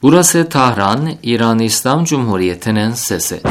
Burası Tahran, İran İslam Cumhuriyeti'nin sesi.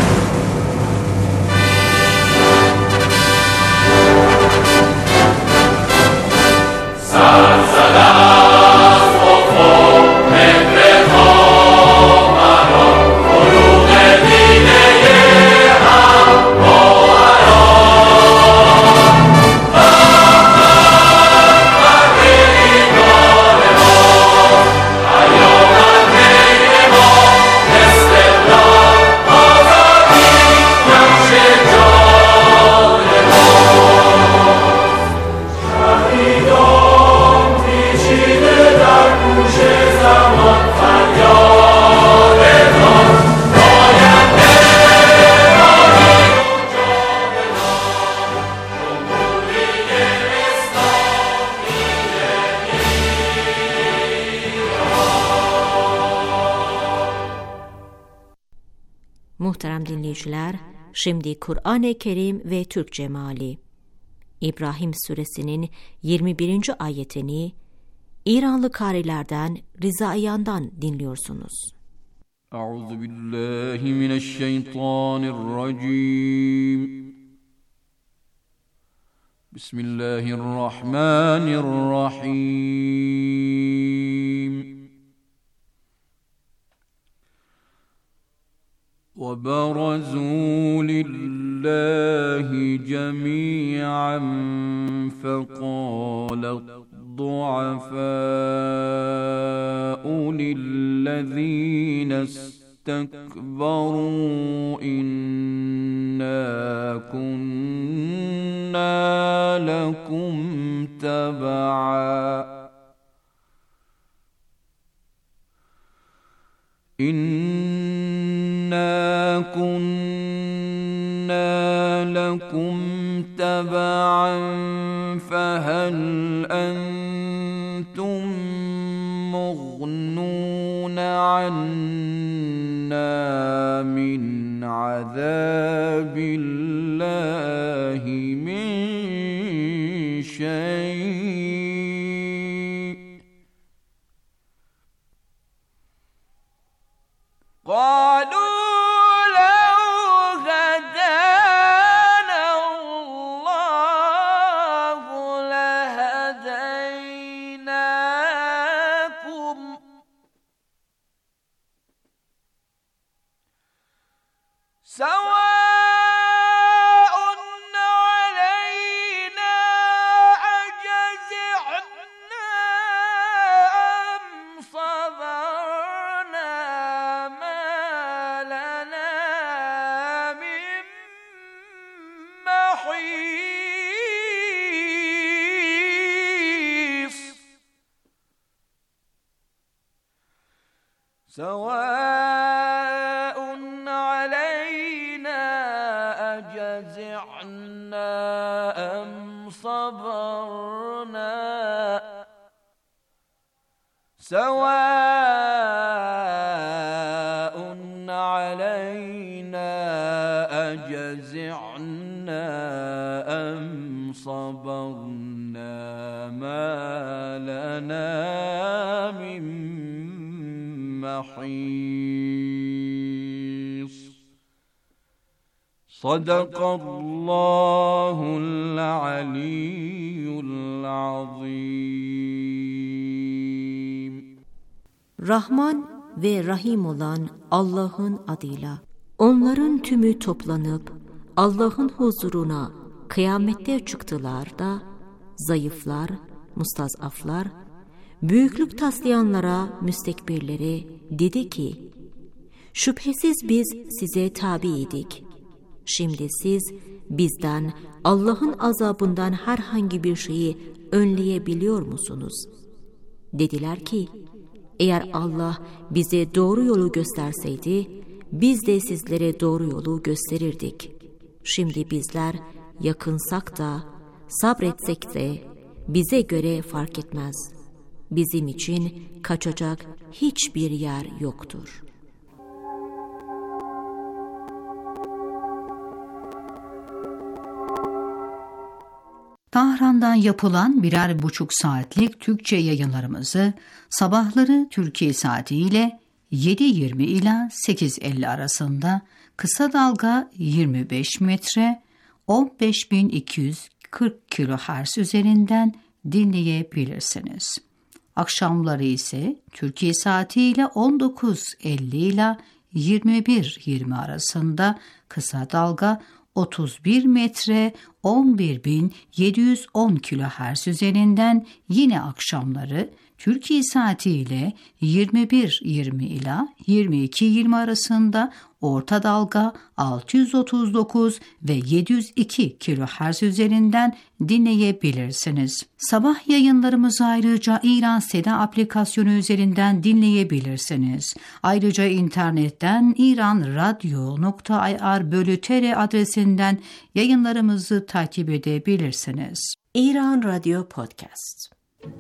Muhterem dinleyiciler, şimdi Kur'an-ı Kerim ve Türkçe meali. İbrahim Suresinin 21. ayetini İranlı karilerden Rizaiyan'dan dinliyorsunuz. Euzubillahimineşşeytanirracim. Bismillahirrahmanirrahim. وَبَرَزُوا لِلَّهِ جَمِيعًا فَقَالَ الضُّعَفَاءُ لِلَّذِينَ اسْتَكْبَرُوا إِنَّا كُنَّا لَكُمْ تَبَعًا فهل أنتم مغنون عنا من عذاب الله من شيء قالوا سواء علينا أجزعنا أم صبرنا ما لنا من محيص سواء علينا أجزعنا أم صبرنا ما لنا من محيص صدق الله العلي العظيم. Rahman ve Rahim olan Allah'ın adıyla. Onların tümü toplanıp Allah'ın huzuruna kıyamette çıktılar da zayıflar, mustazaflar, büyüklük taslayanlara, müstekbirlere dedi ki, şüphesiz biz size tabiydik. Şimdi siz bizden Allah'ın azabından herhangi bir şeyi önleyebiliyor musunuz? Dediler ki, eğer Allah bize doğru yolu gösterseydi, biz de sizlere doğru yolu gösterirdik. Şimdi bizler yakınsak da, sabretsek de bize göre fark etmez. Bizim için kaçacak hiçbir yer yoktur. Tahran'dan yapılan 1,5 saatlik Türkçe yayınlarımızı sabahları Türkiye saatiyle 7.20 ila 8.50 arasında, kısa dalga 25 metre 15.240 kHz üzerinden dinleyebilirsiniz. Akşamları ise Türkiye saatiyle 19.50 ila 21.20 arasında kısa dalga 31 metre 11.710 kHz üzerinden, yine akşamları Türkiye saatiyle 21.20 ila 22.20 arasında orta dalga 639 ve 702 kHz üzerinden dinleyebilirsiniz. Sabah yayınlarımızı ayrıca İran Seda aplikasyonu üzerinden dinleyebilirsiniz. Ayrıca internetten iranradio.ir/tr adresinden yayınlarımızı takip edebilirsiniz. İran Radyo Podcast.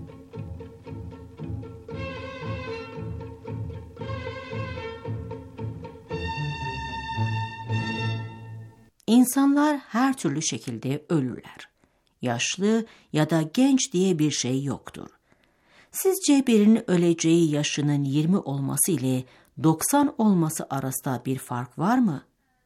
İnsanlar her türlü şekilde ölürler. Yaşlı ya da genç diye bir şey yoktur. Sizce birinin öleceği yaşının 20 olması ile 90 olması arasında bir fark var mı?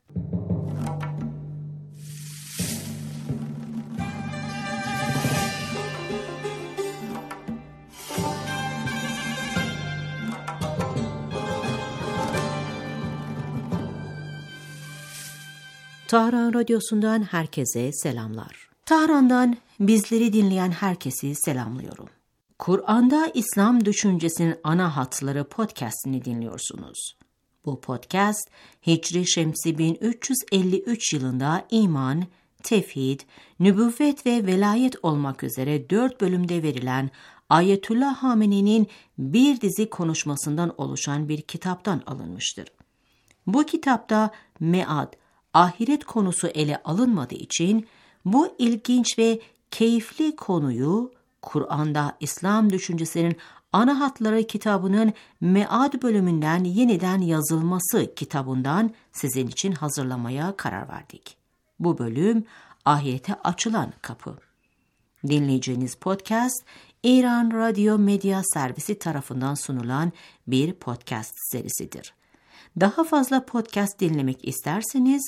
Tahran Radyosu'ndan herkese selamlar. Tahran'dan bizleri dinleyen herkesi selamlıyorum. Kur'an'da İslam düşüncesinin ana hatları podcast'ini dinliyorsunuz. Bu podcast, Hicri Şemsi 1353 yılında iman, tevhid, nübüvvet ve velayet olmak üzere 4 bölümde verilen Ayetullah Hamene'nin bir dizi konuşmasından oluşan bir kitaptan alınmıştır. Bu kitapta mead, ahiret konusu ele alınmadığı için bu ilginç ve keyifli konuyu Kur'an'da İslam düşüncesinin ana hatları kitabının mead bölümünden yeniden yazılması kitabından sizin için hazırlamaya karar verdik. Bu bölüm ahirete açılan kapı. Dinleyeceğiniz podcast İran Radyo Medya Servisi tarafından sunulan bir podcast serisidir. Daha fazla podcast dinlemek isterseniz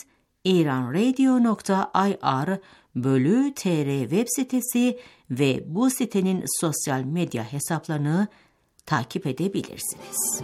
iranradio.ir/tr web sitesi ve bu sitenin sosyal medya hesaplarını takip edebilirsiniz.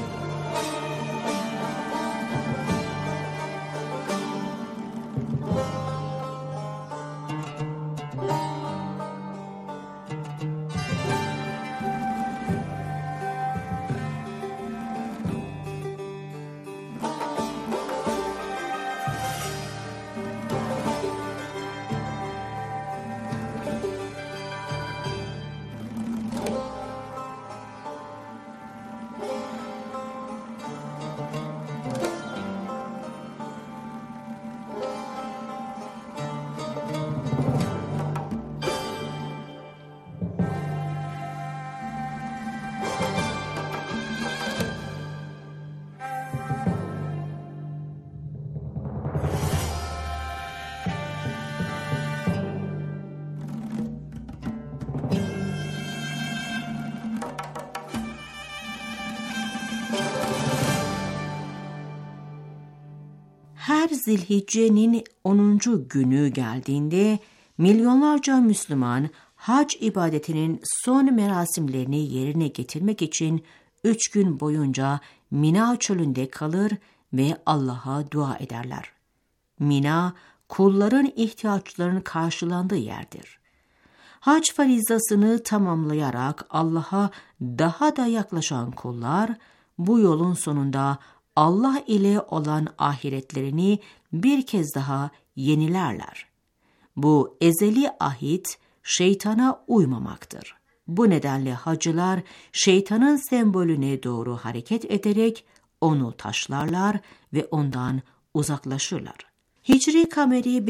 Her Zilhicce'nin 10. günü geldiğinde milyonlarca Müslüman hac ibadetinin son merasimlerini yerine getirmek için 3 gün boyunca Mina çölünde kalır ve Allah'a dua ederler. Mina, kulların ihtiyaçlarının karşılandığı yerdir. Hac farizasını tamamlayarak Allah'a daha da yaklaşan kullar, bu yolun sonunda Allah ile olan ahiretlerini bir kez daha yenilerler. Bu ezeli ahit şeytana uymamaktır. Bu nedenle hacılar şeytanın sembolüne doğru hareket ederek onu taşlarlar ve ondan uzaklaşırlar. Hicri Kameri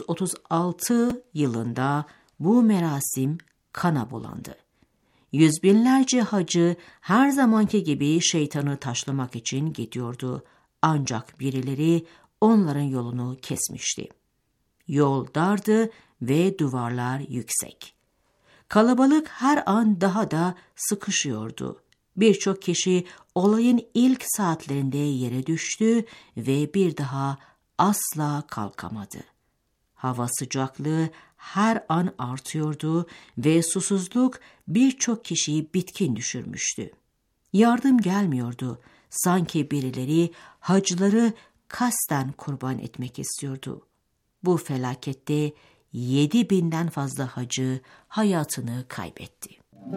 1436 yılında bu merasim kana bulandı. Yüz binlerce hacı her zamanki gibi şeytanı taşlamak için gidiyordu. Ancak birileri onların yolunu kesmişti. Yol dardı ve duvarlar yüksek. Kalabalık her an daha da sıkışıyordu. Birçok kişi olayın ilk saatlerinde yere düştü ve bir daha asla kalkamadı. Hava sıcaklığı her an artıyordu ve susuzluk birçok kişiyi bitkin düşürmüştü. Yardım gelmiyordu. Sanki birileri hacıları kasten kurban etmek istiyordu. Bu felakette 7.000'den fazla hacı hayatını kaybetti.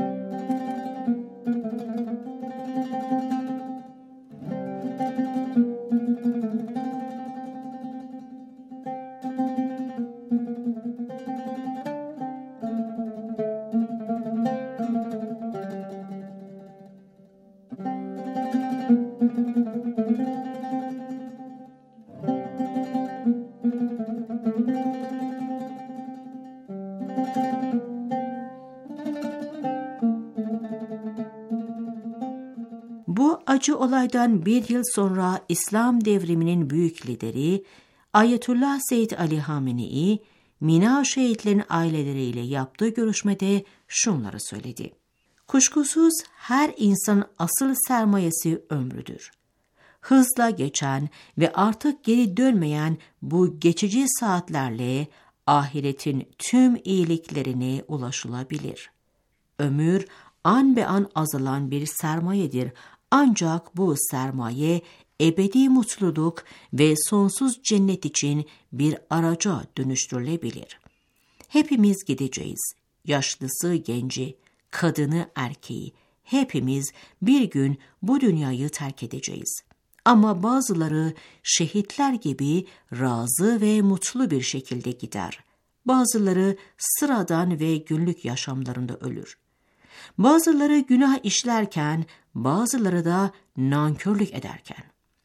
Bu acı olaydan bir yıl sonra İslam devriminin büyük lideri Ayetullah Seyyid Ali Hamenei, Mina şehitlerin aileleriyle yaptığı görüşmede şunları söyledi. Kuşkusuz her insanın asıl sermayesi ömrüdür. Hızla geçen ve artık geri dönmeyen bu geçici saatlerle ahiretin tüm iyiliklerine ulaşılabilir. Ömür an be an azalan bir sermayedir. Ancak bu sermaye ebedi mutluluk ve sonsuz cennet için bir araca dönüştürülebilir. Hepimiz gideceğiz. Yaşlısı, genci, kadını, erkeği. Hepimiz bir gün bu dünyayı terk edeceğiz. Ama bazıları şehitler gibi razı ve mutlu bir şekilde gider. Bazıları sıradan ve günlük yaşamlarında ölür. Bazıları günah işlerken, bazıları da nankörlük ederken.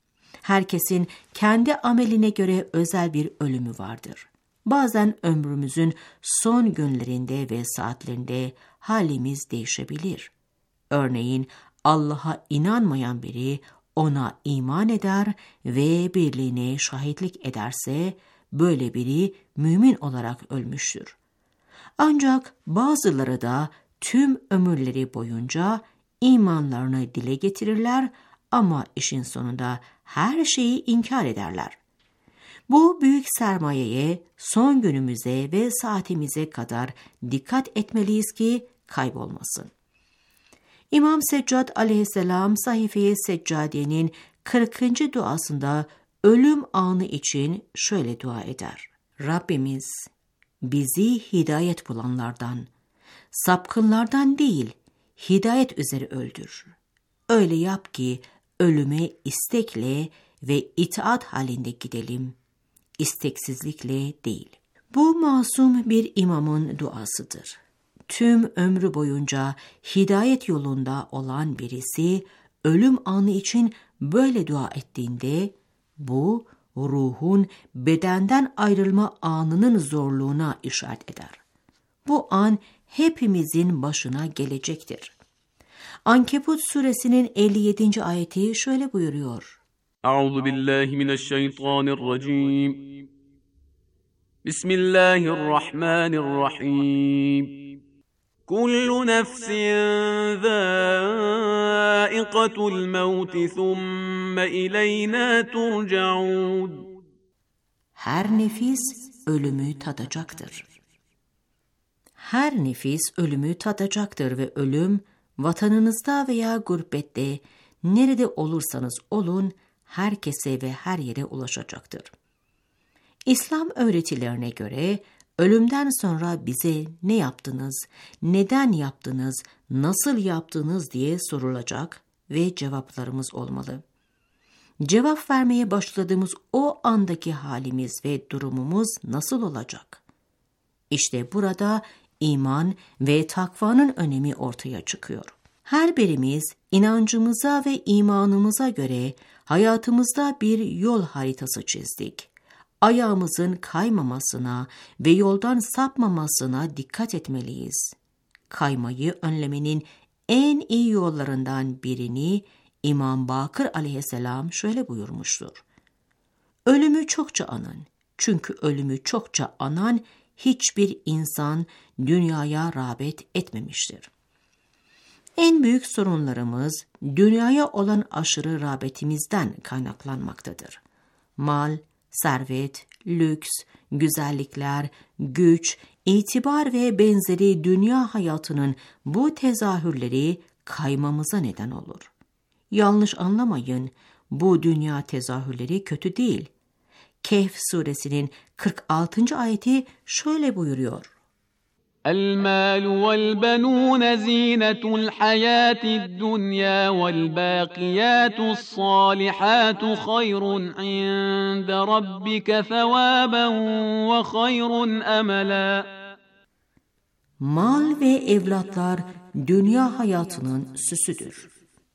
Herkesin kendi ameline göre özel bir ölümü vardır. Bazen ömrümüzün son günlerinde ve saatlerinde halimiz değişebilir. Örneğin Allah'a inanmayan biri ona iman eder ve birliğine şahitlik ederse böyle biri mümin olarak ölmüştür. Ancak bazıları da tüm ömürleri boyunca imanlarını dile getirirler ama işin sonunda her şeyi inkar ederler. Bu büyük sermayeye son günümüze ve saatimize kadar dikkat etmeliyiz ki kaybolmasın. İmam Seccad aleyhisselam Sahife-i Seccadiye'nin 40. duasında ölüm anı için şöyle dua eder. Rabbimiz bizi hidayet bulanlardan, sapkınlardan değil, hidayet üzere öldür. Öyle yap ki ölüme istekle ve itaat halinde gidelim, isteksizlikle değil. Bu masum bir imamın duasıdır. Tüm ömrü boyunca hidayet yolunda olan birisi ölüm anı için böyle dua ettiğinde bu ruhun bedenden ayrılma anının zorluğuna işaret eder. Bu an hepimizin başına gelecektir. Ankebut suresinin 57. ayeti şöyle buyuruyor. Euzubillahimineşşeytanirracim. Bismillahirrahmanirrahim. Kullu nefsin zâikatul mevti thumme ileyna turcaun. Her nefis ölümü tadacaktır. Her nefis ölümü tadacaktır ve ölüm vatanınızda veya gurbette nerede olursanız olun herkese ve her yere ulaşacaktır. İslam öğretilerine göre ölümden sonra bize ne yaptınız, neden yaptınız, nasıl yaptınız diye sorulacak ve cevaplarımız olmalı. Cevap vermeye başladığımız o andaki halimiz ve durumumuz nasıl olacak? İşte burada iman ve takvanın önemi ortaya çıkıyor. Her birimiz inancımıza ve imanımıza göre hayatımızda bir yol haritası çizdik. Ayağımızın kaymamasına ve yoldan sapmamasına dikkat etmeliyiz. Kaymayı önlemenin en iyi yollarından birini İmam Bakır aleyhisselam şöyle buyurmuştur. Ölümü çokça anın. Çünkü ölümü çokça anan hiçbir insan dünyaya rağbet etmemiştir. En büyük sorunlarımız dünyaya olan aşırı rağbetimizden kaynaklanmaktadır. Mal, servet, lüks, güzellikler, güç, itibar ve benzeri dünya hayatının bu tezahürleri kaymamıza neden olur. Yanlış anlamayın, bu dünya tezahürleri kötü değil. Kehf suresinin 46. ayeti şöyle buyuruyor. المال والبنون زينة الحياة الدنيا والباقيات الصالحات خير عند ربك ثوابا وخير أملا. Mal ve evlatlar dünya hayatının süsüdür.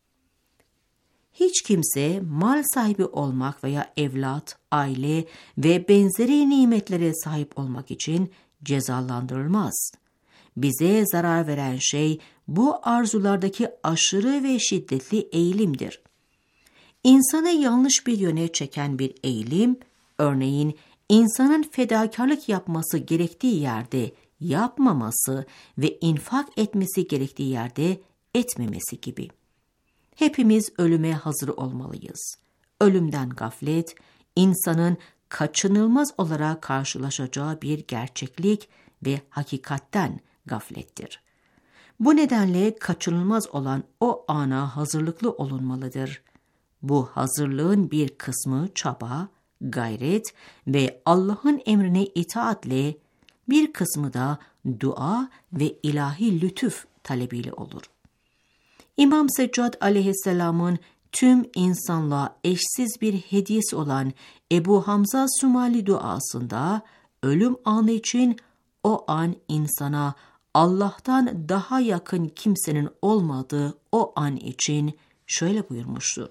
Hiç kimse mal sahibi olmak veya evlat, aile ve benzeri nimetlere sahip olmak için cezalandırılmaz. Bize zarar veren şey bu arzulardaki aşırı ve şiddetli eğilimdir. İnsanı yanlış bir yöne çeken bir eğilim, örneğin insanın fedakarlık yapması gerektiği yerde yapmaması ve infak etmesi gerektiği yerde etmemesi gibi. Hepimiz ölüme hazır olmalıyız. Ölümden gaflet, insanın kaçınılmaz olarak karşılaşacağı bir gerçeklik ve hakikatten gaflettir. Bu nedenle kaçınılmaz olan o ana hazırlıklı olunmalıdır. Bu hazırlığın bir kısmı çaba, gayret ve Allah'ın emrine itaatle, bir kısmı da dua ve ilahi lütuf talebiyle olur. İmam Seccad aleyhisselamın tüm insanlığa eşsiz bir hediyesi olan Ebu Hamza Sumali duasında ölüm anı için o an insana Allah'tan daha yakın kimsenin olmadığı o an için şöyle buyurmuştur.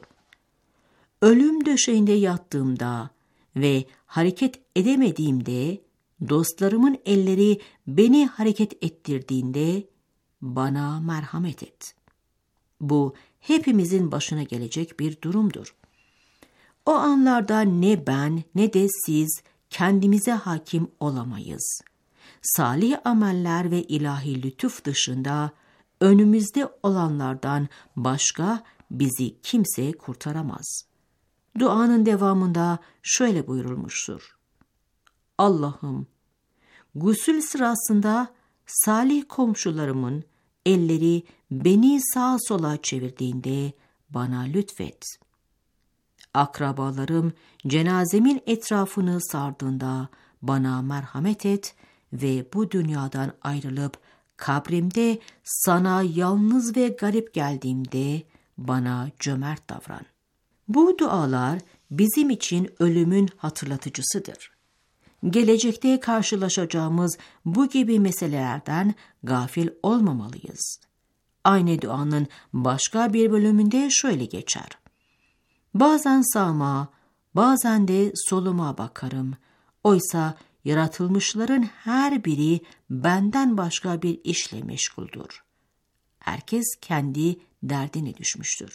Ölüm döşeğinde yattığımda ve hareket edemediğimde, dostlarımın elleri beni hareket ettirdiğinde bana merhamet et. Bu hepimizin başına gelecek bir durumdur. O anlarda ne ben ne de siz kendimize hakim olamayız. Salih ameller ve ilahi lütuf dışında önümüzde olanlardan başka bizi kimse kurtaramaz. Duanın devamında şöyle buyurulmuştur. Allah'ım, gusül sırasında salih komşularımın elleri beni sağa sola çevirdiğinde bana lütfet. Akrabalarım cenazemin etrafını sardığında bana merhamet et ve bu dünyadan ayrılıp kabrimde sana yalnız ve garip geldiğimde bana cömert davran. Bu dualar bizim için ölümün hatırlatıcısıdır. Gelecekte karşılaşacağımız bu gibi meselelerden gafil olmamalıyız. Aynı duanın başka bir bölümünde şöyle geçer. Bazen sağıma, bazen de soluma bakarım. Oysa yaratılmışların her biri benden başka bir işle meşguldür. Herkes kendi derdine düşmüştür.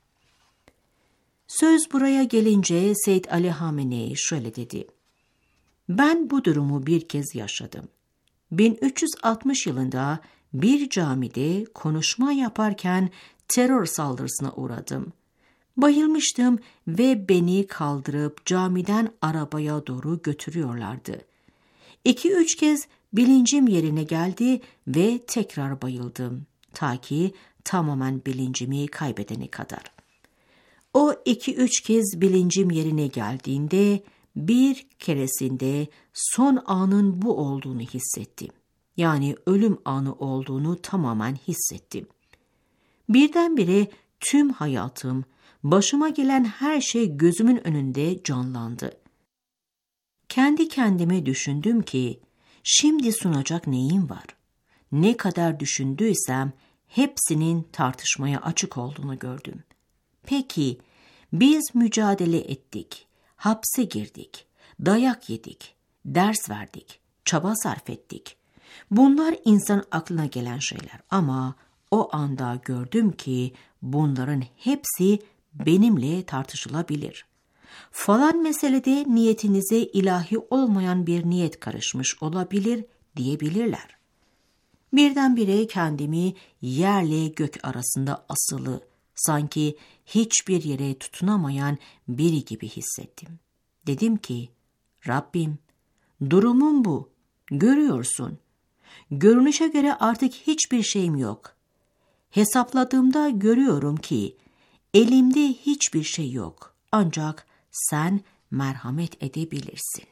Söz buraya gelince Seyyid Ali Hamenei şöyle dedi. Ben bu durumu bir kez yaşadım. 1360 yılında bir camide konuşma yaparken terör saldırısına uğradım. Bayılmıştım ve beni kaldırıp camiden arabaya doğru götürüyorlardı. 2-3 kez bilincim yerine geldi ve tekrar bayıldım. Ta ki tamamen bilincimi kaybedene kadar. O 2-3 kez bilincim yerine geldiğinde bir keresinde son anın bu olduğunu hissettim. Yani ölüm anı olduğunu tamamen hissettim. Birdenbire tüm hayatım, başıma gelen her şey gözümün önünde canlandı. Kendi kendime düşündüm ki, şimdi sunacak neyim var? Ne kadar düşündüysem hepsinin tartışmaya açık olduğunu gördüm. Peki, biz mücadele ettik, hapse girdik, dayak yedik, ders verdik, çaba sarf ettik. Bunlar insan aklına gelen şeyler ama o anda gördüm ki bunların hepsi benimle tartışılabilir. Falan meselede niyetinize ilahi olmayan bir niyet karışmış olabilir diyebilirler. Birdenbire kendimi yerle gök arasında asılı, sanki hiçbir yere tutunamayan biri gibi hissettim. Dedim ki, Rabbim, durumum bu, görüyorsun. Görünüşe göre artık hiçbir şeyim yok. Hesapladığımda görüyorum ki elimde hiçbir şey yok. Ancak sen merhamet edebilirsin.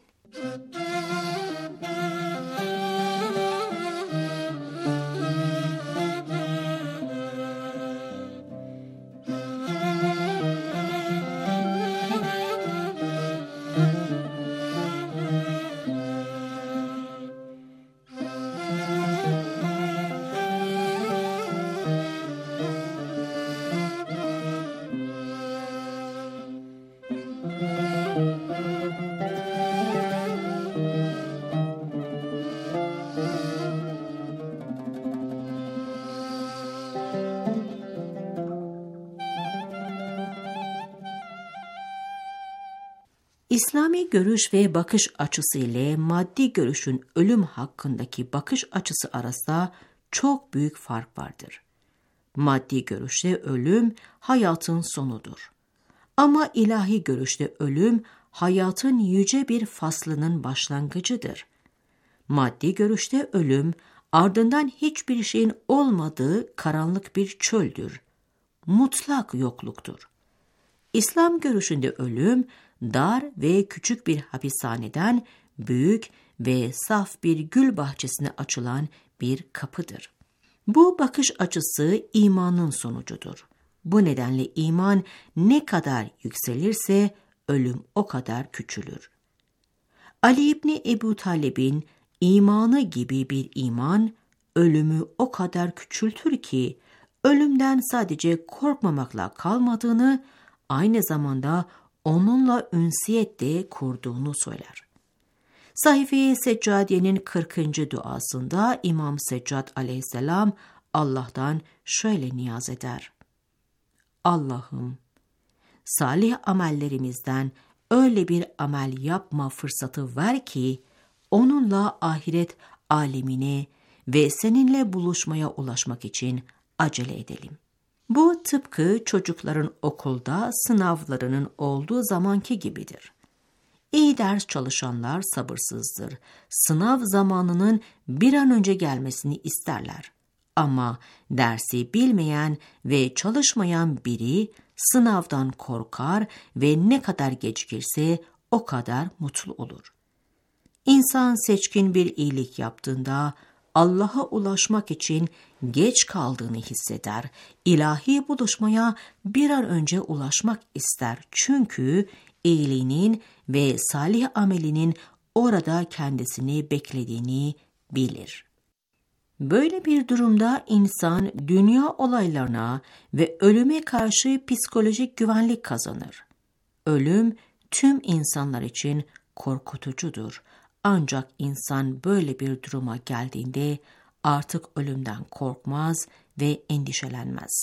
İslami görüş ve bakış açısı ile maddi görüşün ölüm hakkındaki bakış açısı arasında çok büyük fark vardır. Maddi görüşte ölüm hayatın sonudur. Ama ilahi görüşte ölüm hayatın yüce bir faslının başlangıcıdır. Maddi görüşte ölüm ardından hiçbir şeyin olmadığı karanlık bir çöldür. Mutlak yokluktur. İslam görüşünde ölüm dar ve küçük bir hapishaneden büyük ve saf bir gül bahçesine açılan bir kapıdır. Bu bakış açısı imanın sonucudur. Bu nedenle iman ne kadar yükselirse ölüm o kadar küçülür. Ali İbni Ebu Talib'in imanı gibi bir iman ölümü o kadar küçültür ki ölümden sadece korkmamakla kalmadığını, aynı zamanda onunla ünsiyet de kurduğunu söyler. Sahife-i Seccadiye'nin 40. duasında İmam Seccad aleyhisselam Allah'tan şöyle niyaz eder. Allah'ım, salih amellerimizden öyle bir amel yapma fırsatı ver ki onunla ahiret alemine ve seninle buluşmaya ulaşmak için acele edelim. Bu tıpkı çocukların okulda sınavlarının olduğu zamanki gibidir. İyi ders çalışanlar sabırsızdır. Sınav zamanının bir an önce gelmesini isterler. Ama dersi bilmeyen ve çalışmayan biri sınavdan korkar ve ne kadar gecikirse o kadar mutlu olur. İnsan seçkin bir iyilik yaptığında Allah'a ulaşmak için geç kaldığını hisseder. İlahi buluşmaya bir an önce ulaşmak ister. Çünkü iyiliğinin ve salih amelinin orada kendisini beklediğini bilir. Böyle bir durumda insan dünya olaylarına ve ölüme karşı psikolojik güvenlik kazanır. Ölüm tüm insanlar için korkutucudur. Ancak insan böyle bir duruma geldiğinde artık ölümden korkmaz ve endişelenmez.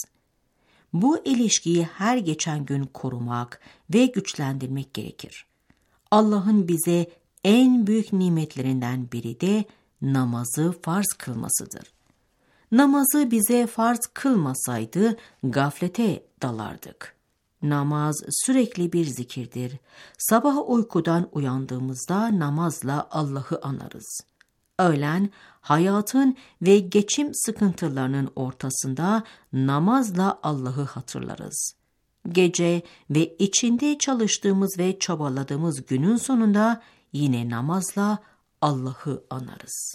Bu ilişkiyi her geçen gün korumak ve güçlendirmek gerekir. Allah'ın bize en büyük nimetlerinden biri de namazı farz kılmasıdır. Namazı bize farz kılmasaydı gaflete dalardık. Namaz sürekli bir zikirdir. Sabah uykudan uyandığımızda namazla Allah'ı anarız. Öğlen hayatın ve geçim sıkıntılarının ortasında namazla Allah'ı hatırlarız. Gece ve içinde çalıştığımız ve çabaladığımız günün sonunda yine namazla Allah'ı anarız.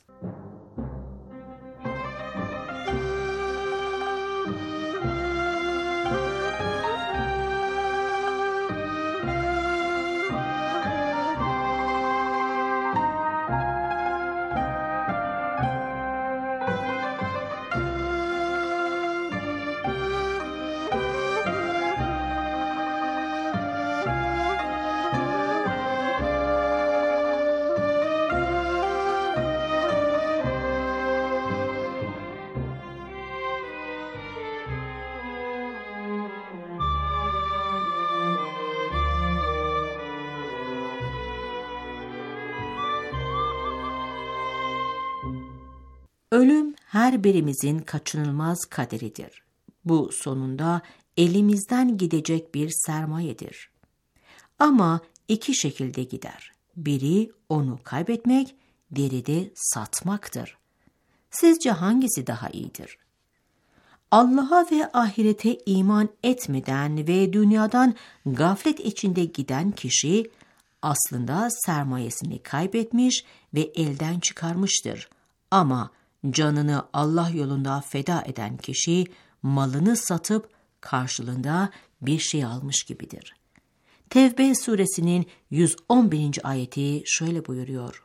Ölüm her birimizin kaçınılmaz kaderidir. Bu sonunda elimizden gidecek bir sermayedir. Ama iki şekilde gider. Biri onu kaybetmek, diğeri de satmaktır. Sizce hangisi daha iyidir? Allah'a ve ahirete iman etmeden ve dünyadan gaflet içinde giden kişi aslında sermayesini kaybetmiş ve elden çıkarmıştır. Ama canını Allah yolunda feda eden kişi malını satıp karşılığında bir şey almış gibidir. Tevbe suresinin 111. ayeti şöyle buyuruyor.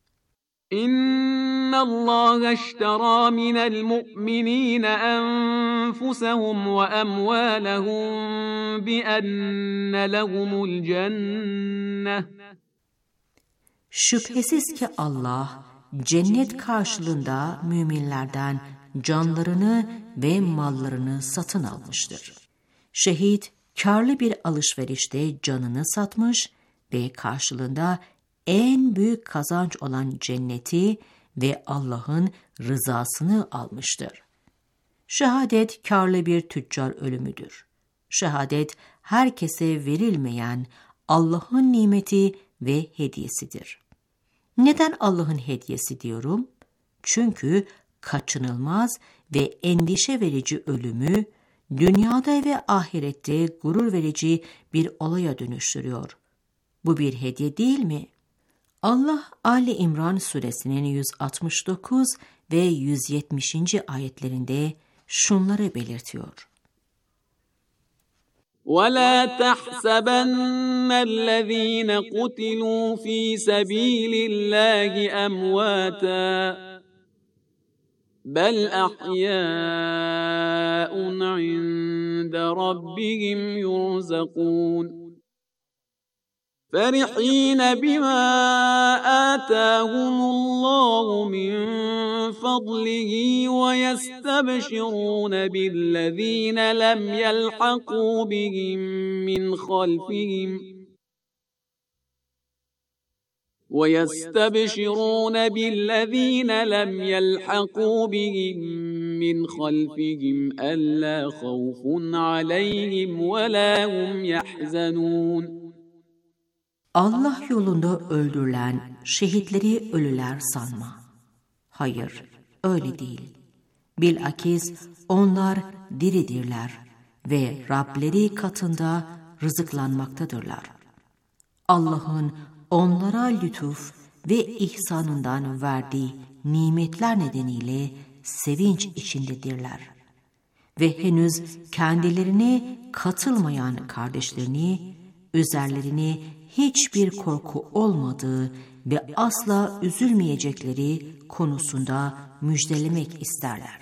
İnna Allah iştera minel mu'minina enfusahum ve emvalahum bi enne lehumul cenneh. Şüphesiz ki Allah cennet karşılığında müminlerden canlarını ve mallarını satın almıştır. Şehit kârlı bir alışverişte canını satmış ve karşılığında en büyük kazanç olan cenneti ve Allah'ın rızasını almıştır. Şehadet kârlı bir tüccar ölümüdür. Şehadet herkese verilmeyen Allah'ın nimeti ve hediyesidir. Neden Allah'ın hediyesi diyorum? Çünkü kaçınılmaz ve endişe verici ölümü dünyada ve ahirette gurur verici bir olaya dönüştürüyor. Bu bir hediye değil mi? Allah Ali İmran suresinin 169 ve 170. ayetlerinde şunları belirtiyor. وَلَا تَحْسَبَنَّ الَّذ۪ينَ قُتِلُوا ف۪ي سَب۪يلِ اللّٰهِ أَمْوَاتًا بَلْ أَحْيَاءٌ عِنْدَ رَبِّهِمْ يُرْزَقُونَ فَرِح۪ينَ بِمَا آتَاهُمُ اللّٰهُ مِنْ فَضْلِهِ وَيَسْتَبْشِرُونَ بِالَّذ۪ينَ لَمْ يَلْحَقُوا بِهِمْ مِنْ خَلْفِهِمْ أَلَّا خَوْفٌ عَلَيْهِمْ وَلَا هُمْ يَحْزَنُونَ Allah yolunda öldürülen şehitleri ölüler sanma. Hayır, öyle değil. Bilakis onlar diridirler ve Rableri katında rızıklanmaktadırlar. Allah'ın onlara lütuf ve ihsanından verdiği nimetler nedeniyle sevinç içindedirler. Ve henüz kendilerine katılmayan kardeşlerini, üzerlerine hiçbir korku olmadığı ve asla üzülmeyecekleri konusunda müjdelemek isterler.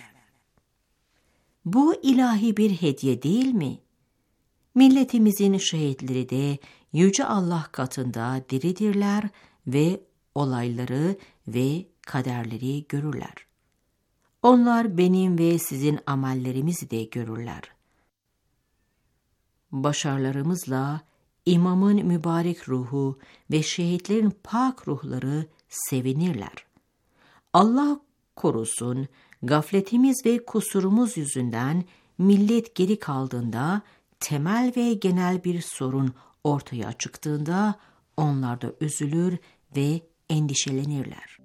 Bu ilahi bir hediye değil mi? Milletimizin şehitleri de Yüce Allah katında diridirler ve olayları ve kaderleri görürler. Onlar benim ve sizin amellerimizi de görürler. Başarılarımızla İmamın mübarek ruhu ve şehitlerin pak ruhları sevinirler. Allah korusun, gafletimiz ve kusurumuz yüzünden millet geri kaldığında, temel ve genel bir sorun ortaya çıktığında onlar da üzülür ve endişelenirler.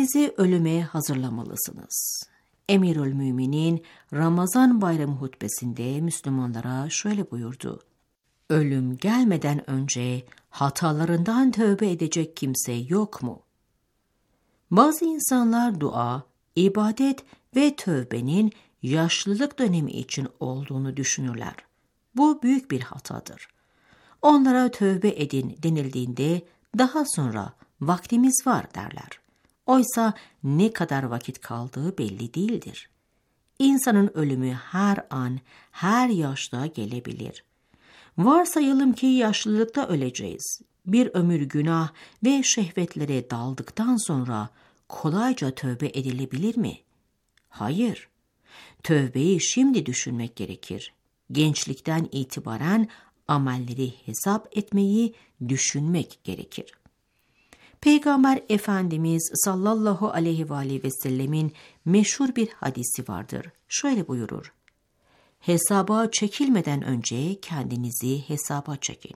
Kendinizi ölüme hazırlamalısınız. Emirülmüminin Ramazan bayramı hutbesinde Müslümanlara şöyle buyurdu: Ölüm gelmeden önce hatalarından tövbe edecek kimse yok mu? Bazı insanlar dua, ibadet ve tövbenin yaşlılık dönemi için olduğunu düşünürler. Bu büyük bir hatadır. Onlara tövbe edin denildiğinde daha sonra vaktimiz var derler. Oysa ne kadar vakit kaldığı belli değildir. İnsanın ölümü her an, her yaşta gelebilir. Varsayalım ki yaşlılıkta öleceğiz. Bir ömür günah ve şehvetlere daldıktan sonra kolayca tövbe edilebilir mi? Hayır. Tövbeyi şimdi düşünmek gerekir. Gençlikten itibaren amelleri hesap etmeyi düşünmek gerekir. Peygamber Efendimiz sallallahu aleyhi ve aleyhi ve sellemin meşhur bir hadisi vardır. Şöyle buyurur: Hesaba çekilmeden önce kendinizi hesaba çekin.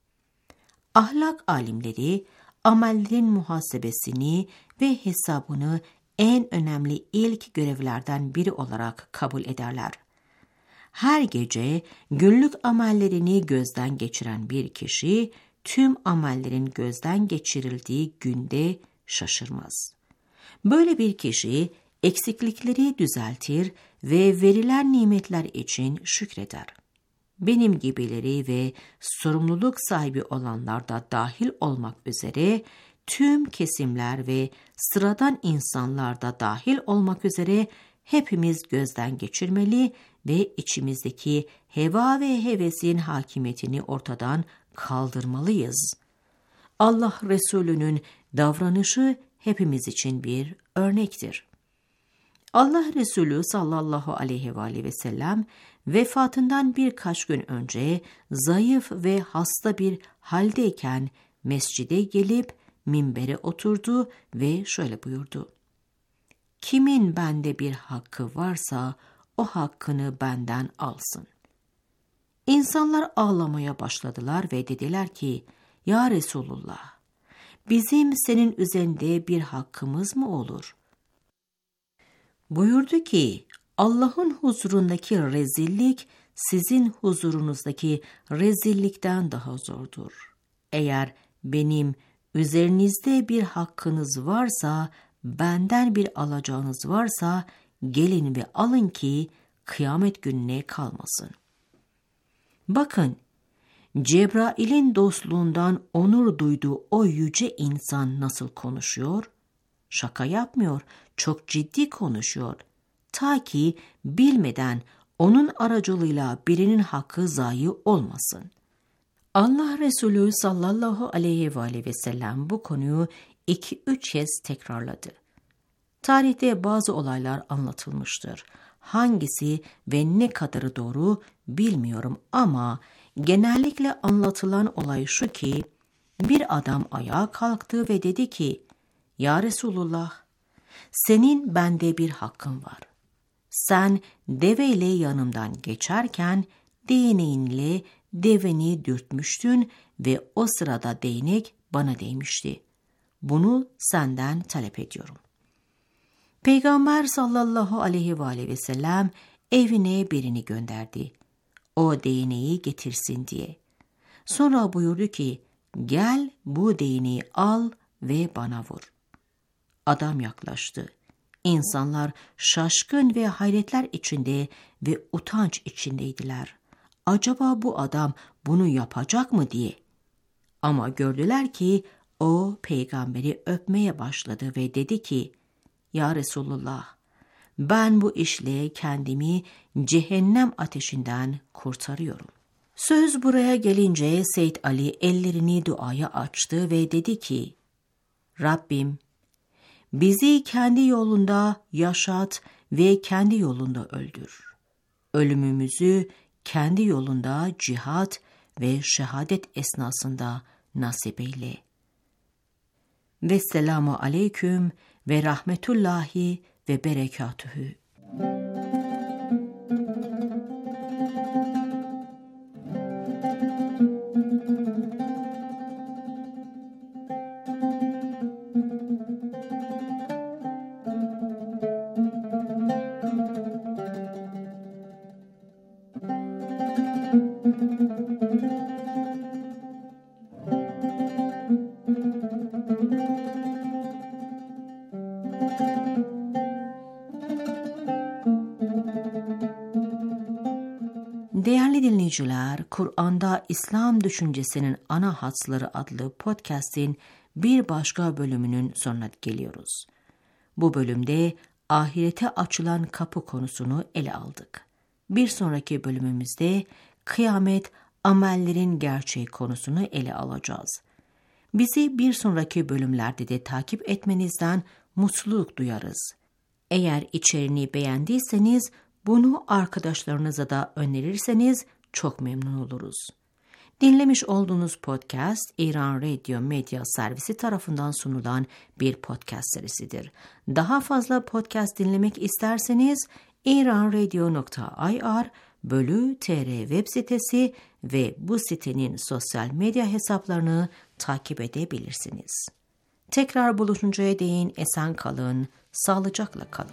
Ahlak alimleri amellerin muhasebesini ve hesabını en önemli ilk görevlerden biri olarak kabul ederler. Her gece günlük amellerini gözden geçiren bir kişi tüm amellerin gözden geçirildiği günde şaşırmaz. Böyle bir kişi eksiklikleri düzeltir ve verilen nimetler için şükreder. Benim gibileri ve sorumluluk sahibi olanlar da dahil olmak üzere tüm kesimler ve sıradan insanlar da dahil olmak üzere hepimiz gözden geçirmeli ve içimizdeki heva ve hevesin hakimiyetini ortadan kaldırmalıyız. Allah Resulü'nün davranışı hepimiz için bir örnektir. Allah Resulü sallallahu aleyhi ve aleyhi ve sellem vefatından birkaç gün önce zayıf ve hasta bir haldeyken mescide gelip minbere oturdu ve şöyle buyurdu: Kimin bende bir hakkı varsa o hakkını benden alsın. İnsanlar ağlamaya başladılar ve dediler ki, Ya Resulullah, bizim senin üzerinde bir hakkımız mı olur? Buyurdu ki, Allah'ın huzurundaki rezillik sizin huzurunuzdaki rezillikten daha zordur. Eğer benim üzerinizde bir hakkınız varsa, benden bir alacağınız varsa gelin ve alın ki kıyamet gününe kalmasın. Bakın, Cebrail'in dostluğundan onur duyduğu o yüce insan nasıl konuşuyor? Şaka yapmıyor, çok ciddi konuşuyor. Ta ki bilmeden onun aracılığıyla birinin hakkı zayi olmasın. Allah Resulü sallallahu aleyhi ve aleyhi ve sellem bu konuyu 2-3 kez tekrarladı. Tarihte bazı olaylar anlatılmıştır. Hangisi ve ne kadarı doğru bilmiyorum ama genellikle anlatılan olay şu ki, bir adam ayağa kalktı ve dedi ki, Ya Resulullah, senin bende bir hakkın var. Sen deveyle yanımdan geçerken değneğinle deveni dürtmüştün ve o sırada değnek bana değmişti. Bunu senden talep ediyorum. Peygamber sallallahu aleyhi ve aleyhi ve sellem evine birini gönderdi. O değneği getirsin diye. Sonra buyurdu ki, gel bu değneği al ve bana vur. Adam yaklaştı. İnsanlar şaşkın ve hayretler içinde ve utanç içindeydiler. Acaba bu adam bunu yapacak mı diye. Ama gördüler ki o peygamberi öpmeye başladı ve dedi ki, Ya Resulullah, ben bu işle kendimi cehennem ateşinden kurtarıyorum. Söz buraya gelince Seyyid Ali ellerini duaya açtı ve dedi ki, Rabbim, bizi kendi yolunda yaşat ve kendi yolunda öldür. Ölümümüzü kendi yolunda cihat ve şehadet esnasında nasip eyle. Vesselamu aleyküm ve rahmetullahi ve berekatühü. Değerli dinleyiciler, Kur'an'da İslam Düşüncesinin Ana Hatları adlı podcast'in bir başka bölümünün sonuna geliyoruz. Bu bölümde ahirete açılan kapı konusunu ele aldık. Bir sonraki bölümümüzde kıyamet, amellerin gerçeği konusunu ele alacağız. Bizi bir sonraki bölümlerde de takip etmenizden mutluluk duyarız. Eğer içeriğini beğendiyseniz bunu arkadaşlarınıza da önerirseniz çok memnun oluruz. Dinlemiş olduğunuz podcast İran Radio Medya Servisi tarafından sunulan bir podcast serisidir. Daha fazla podcast dinlemek isterseniz iranradio.ir/tr web sitesi ve bu sitenin sosyal medya hesaplarını takip edebilirsiniz. Tekrar buluşuncaya değin esen kalın, sağlıcakla kalın.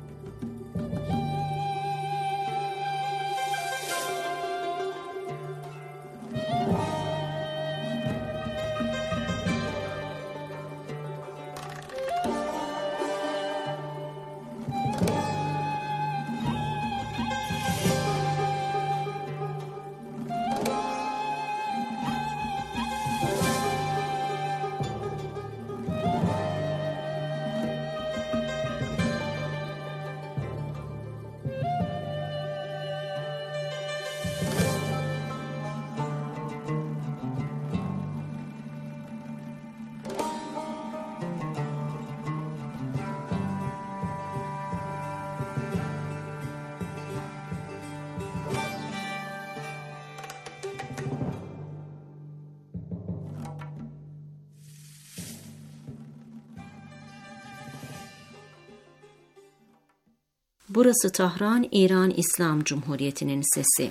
Burası Tahran, İran İslam Cumhuriyeti'nin sesi.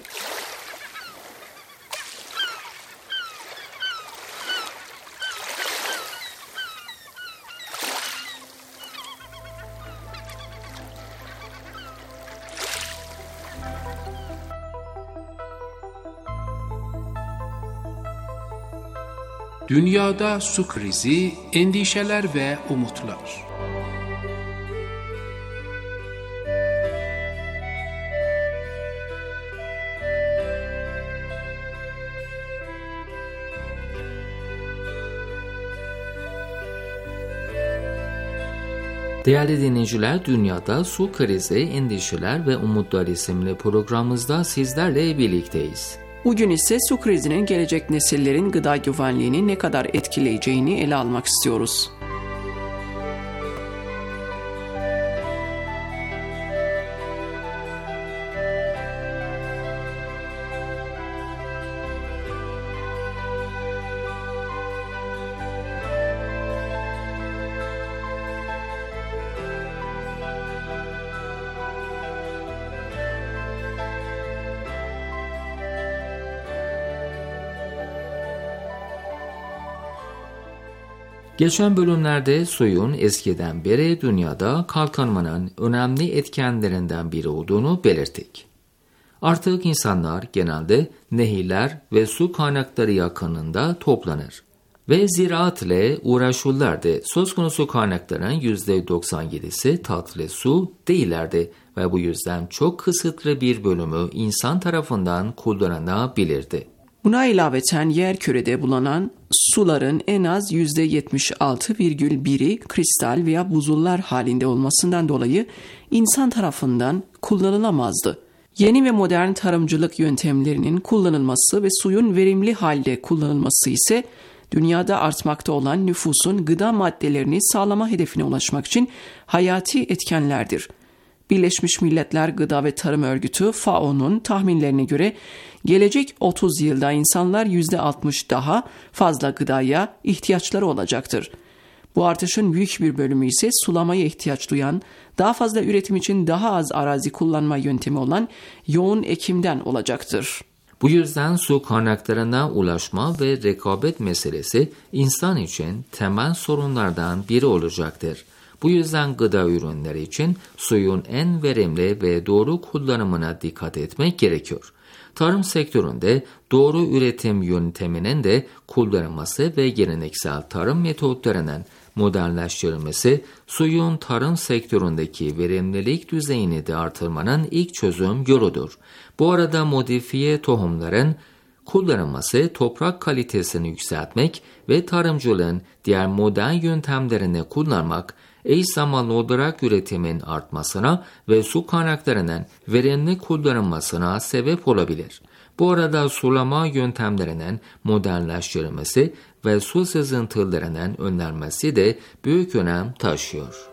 Dünyada su krizi, endişeler ve umutlar. Değerli dinleyiciler, Dünyada Su Krizi, Endişeler ve Umutlar isimli programımızda sizlerle birlikteyiz. Bugün ise su krizinin gelecek nesillerin gıda güvenliğini ne kadar etkileyeceğini ele almak istiyoruz. Geçen bölümlerde suyun eskiden beri dünyada kalkınmanın önemli etkenlerinden biri olduğunu belirttik. Artık insanlar genelde nehirler ve su kaynakları yakınında toplanır ve ziraat ile uğraşırlardı. Söz konusu kaynakların %97'si tatlı su değillerdi ve bu yüzden çok kısıtlı bir bölümü insan tarafından kullanılabilirdi. Buna ilaveten yerkürede bulunan suların en az %76,1'i kristal veya buzullar halinde olmasından dolayı insan tarafından kullanılamazdı. Yeni ve modern tarımcılık yöntemlerinin kullanılması ve suyun verimli halde kullanılması ise dünyada artmakta olan nüfusun gıda maddelerini sağlama hedefine ulaşmak için hayati etkenlerdir. Birleşmiş Milletler Gıda ve Tarım Örgütü FAO'nun tahminlerine göre gelecek 30 yılda insanlar %60 daha fazla gıdaya ihtiyaçları olacaktır. Bu artışın büyük bir bölümü ise sulamaya ihtiyaç duyan, daha fazla üretim için daha az arazi kullanma yöntemi olan yoğun ekimden olacaktır. Bu yüzden su kaynaklarına ulaşma ve rekabet meselesi insan için temel sorunlardan biri olacaktır. Bu yüzden gıda ürünleri için suyun en verimli ve doğru kullanımına dikkat etmek gerekiyor. Tarım sektöründe doğru üretim yönteminin de kullanılması ve geleneksel tarım metotlarının modernleştirilmesi, suyun tarım sektöründeki verimlilik düzeyini de artırmanın ilk çözüm yoludur. Bu arada modifiye tohumların kullanılması, toprak kalitesini yükseltmek ve tarımcılığın diğer modern yöntemlerini kullanmak, eş zamanlı olarak üretimin artmasına ve su kaynaklarının verimli kullanılmasına sebep olabilir. Bu arada sulama yöntemlerinin modernleştirilmesi ve su sızıntılarının önlenmesi de büyük önem taşıyor.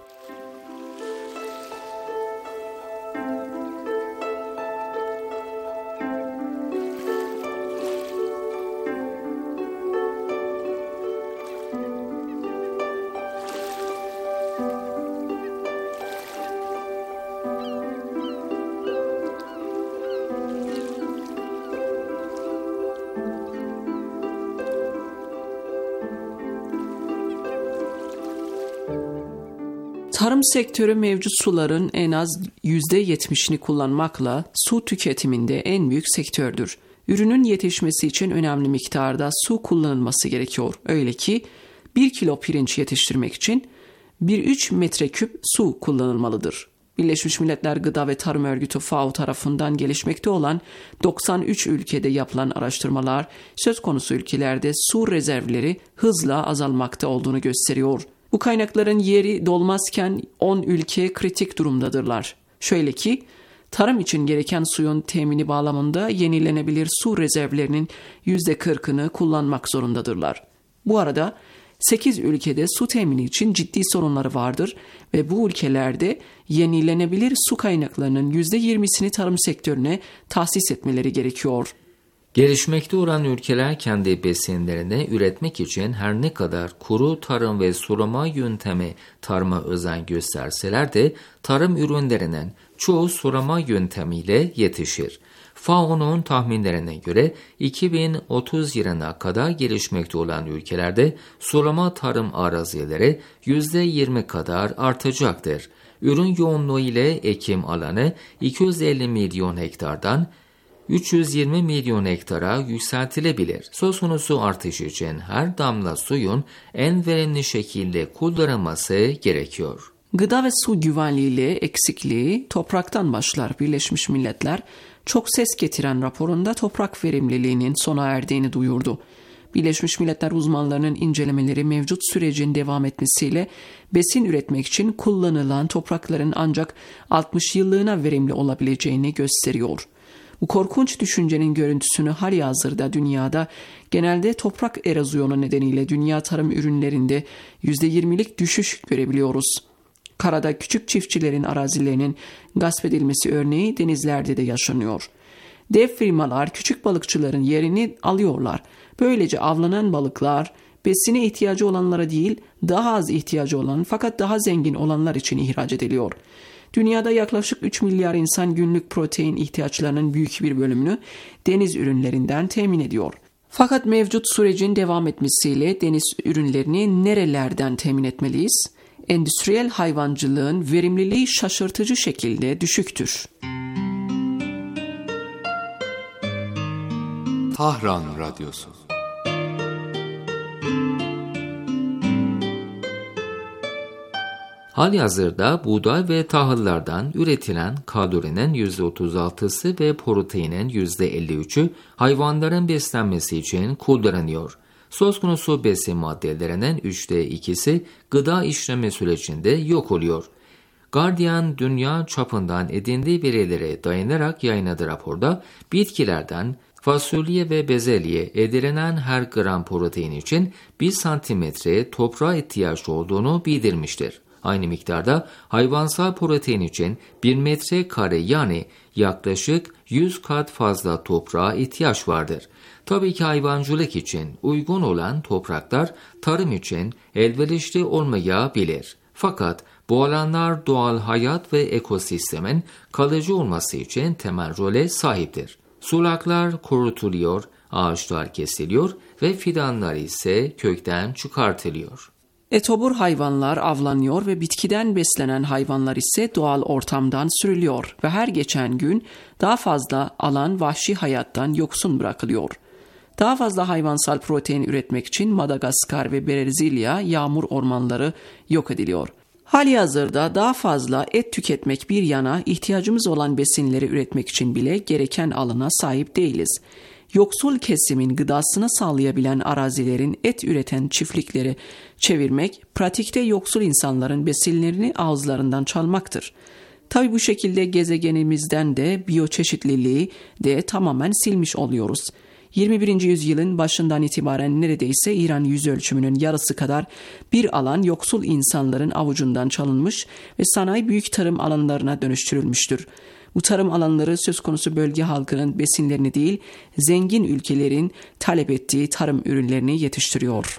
Tarım sektörü mevcut suların en az %70'ini kullanmakla su tüketiminde en büyük sektördür. Ürünün yetişmesi için önemli miktarda su kullanılması gerekiyor. Öyle ki 1 kilo pirinç yetiştirmek için 1,3 metreküp su kullanılmalıdır. Birleşmiş Milletler Gıda ve Tarım Örgütü FAO tarafından gelişmekte olan 93 ülkede yapılan araştırmalar söz konusu ülkelerde su rezervleri hızla azalmakta olduğunu gösteriyor. Bu kaynakların yeri dolmazken 10 ülke kritik durumdadırlar. Şöyle ki, tarım için gereken suyun temini bağlamında yenilenebilir su rezervlerinin %40'ını kullanmak zorundadırlar. Bu arada 8 ülkede su temini için ciddi sorunları vardır ve bu ülkelerde yenilenebilir su kaynaklarının %20'sini tarım sektörüne tahsis etmeleri gerekiyor. Gelişmekte olan ülkeler kendi besinlerini üretmek için her ne kadar kuru tarım ve sulama yöntemi tarıma özen gösterseler de tarım ürünlerinin çoğu sulama yöntemiyle yetişir. FAO'nun tahminlerine göre 2030 yılına kadar gelişmekte olan ülkelerde sulama tarım arazileri %20 kadar artacaktır. Ürün yoğunluğu ile ekim alanı 250 milyon hektardan 320 milyon hektara yükseltilebilir. Söz konusu artış için her damla suyun en verimli şekilde kullanılması gerekiyor. Gıda ve su güvenliği eksikliği topraktan başlar. Birleşmiş Milletler çok ses getiren raporunda toprak verimliliğinin sona erdiğini duyurdu. Birleşmiş Milletler uzmanlarının incelemeleri mevcut sürecin devam etmesiyle besin üretmek için kullanılan toprakların ancak 60 yıllığına verimli olabileceğini gösteriyor. Bu korkunç düşüncenin görüntüsünü halihazırda dünyada genelde toprak erozyonu nedeniyle dünya tarım ürünlerinde %20'lik düşüş görebiliyoruz. Karada küçük çiftçilerin arazilerinin gasp edilmesi örneği denizlerde de yaşanıyor. Dev firmalar küçük balıkçıların yerini alıyorlar. Böylece avlanan balıklar besine ihtiyacı olanlara değil, daha az ihtiyacı olan fakat daha zengin olanlar için ihraç ediliyor. Dünyada yaklaşık 3 milyar insan günlük protein ihtiyaçlarının büyük bir bölümünü deniz ürünlerinden temin ediyor. Fakat mevcut sürecin devam etmesiyle deniz ürünlerini nerelerden temin etmeliyiz? Endüstriyel hayvancılığın verimliliği şaşırtıcı şekilde düşüktür. Tahran Radyosu. Halihazırda buğday ve tahıllardan üretilen kalorinin %36'sı ve proteinin %53'ü hayvanların beslenmesi için kullanılıyor. Söz konusu besin maddelerinin 2/3'ü gıda işleme sürecinde yok oluyor. Guardian dünya çapından edindiği verilere dayanarak yayınladığı raporda bitkilerden fasulye ve bezelye edinilen her gram protein için 1 santimetre toprağa ihtiyaç olduğunu bildirmiştir. Aynı miktarda hayvansal protein için 1 metrekare yani yaklaşık 100 kat fazla toprağa ihtiyaç vardır. Tabii ki hayvancılık için uygun olan topraklar tarım için elverişli olmayabilir. Fakat bu alanlar doğal hayat ve ekosistemin kalıcı olması için temel role sahiptir. Sulaklar kurutuluyor, ağaçlar kesiliyor ve fidanlar ise kökten çıkartılıyor. Etobur hayvanlar avlanıyor ve bitkiden beslenen hayvanlar ise doğal ortamdan sürülüyor ve her geçen gün daha fazla alan vahşi hayattan yoksun bırakılıyor. Daha fazla hayvansal protein üretmek için Madagaskar ve Brezilya yağmur ormanları yok ediliyor. Halihazırda daha fazla et tüketmek bir yana ihtiyacımız olan besinleri üretmek için bile gereken alana sahip değiliz. Yoksul kesimin gıdasını sağlayabilen arazilerin et üreten çiftlikleri çevirmek, pratikte yoksul insanların besinlerini ağızlarından çalmaktır. Tabii bu şekilde gezegenimizden de biyoçeşitliliği de tamamen silmiş oluyoruz. 21. yüzyılın başından itibaren neredeyse İran yüzölçümünün yarısı kadar bir alan yoksul insanların avucundan çalınmış ve sanayi büyük tarım alanlarına dönüştürülmüştür. Bu tarım alanları söz konusu bölge halkının besinlerini değil, zengin ülkelerin talep ettiği tarım ürünlerini yetiştiriyor.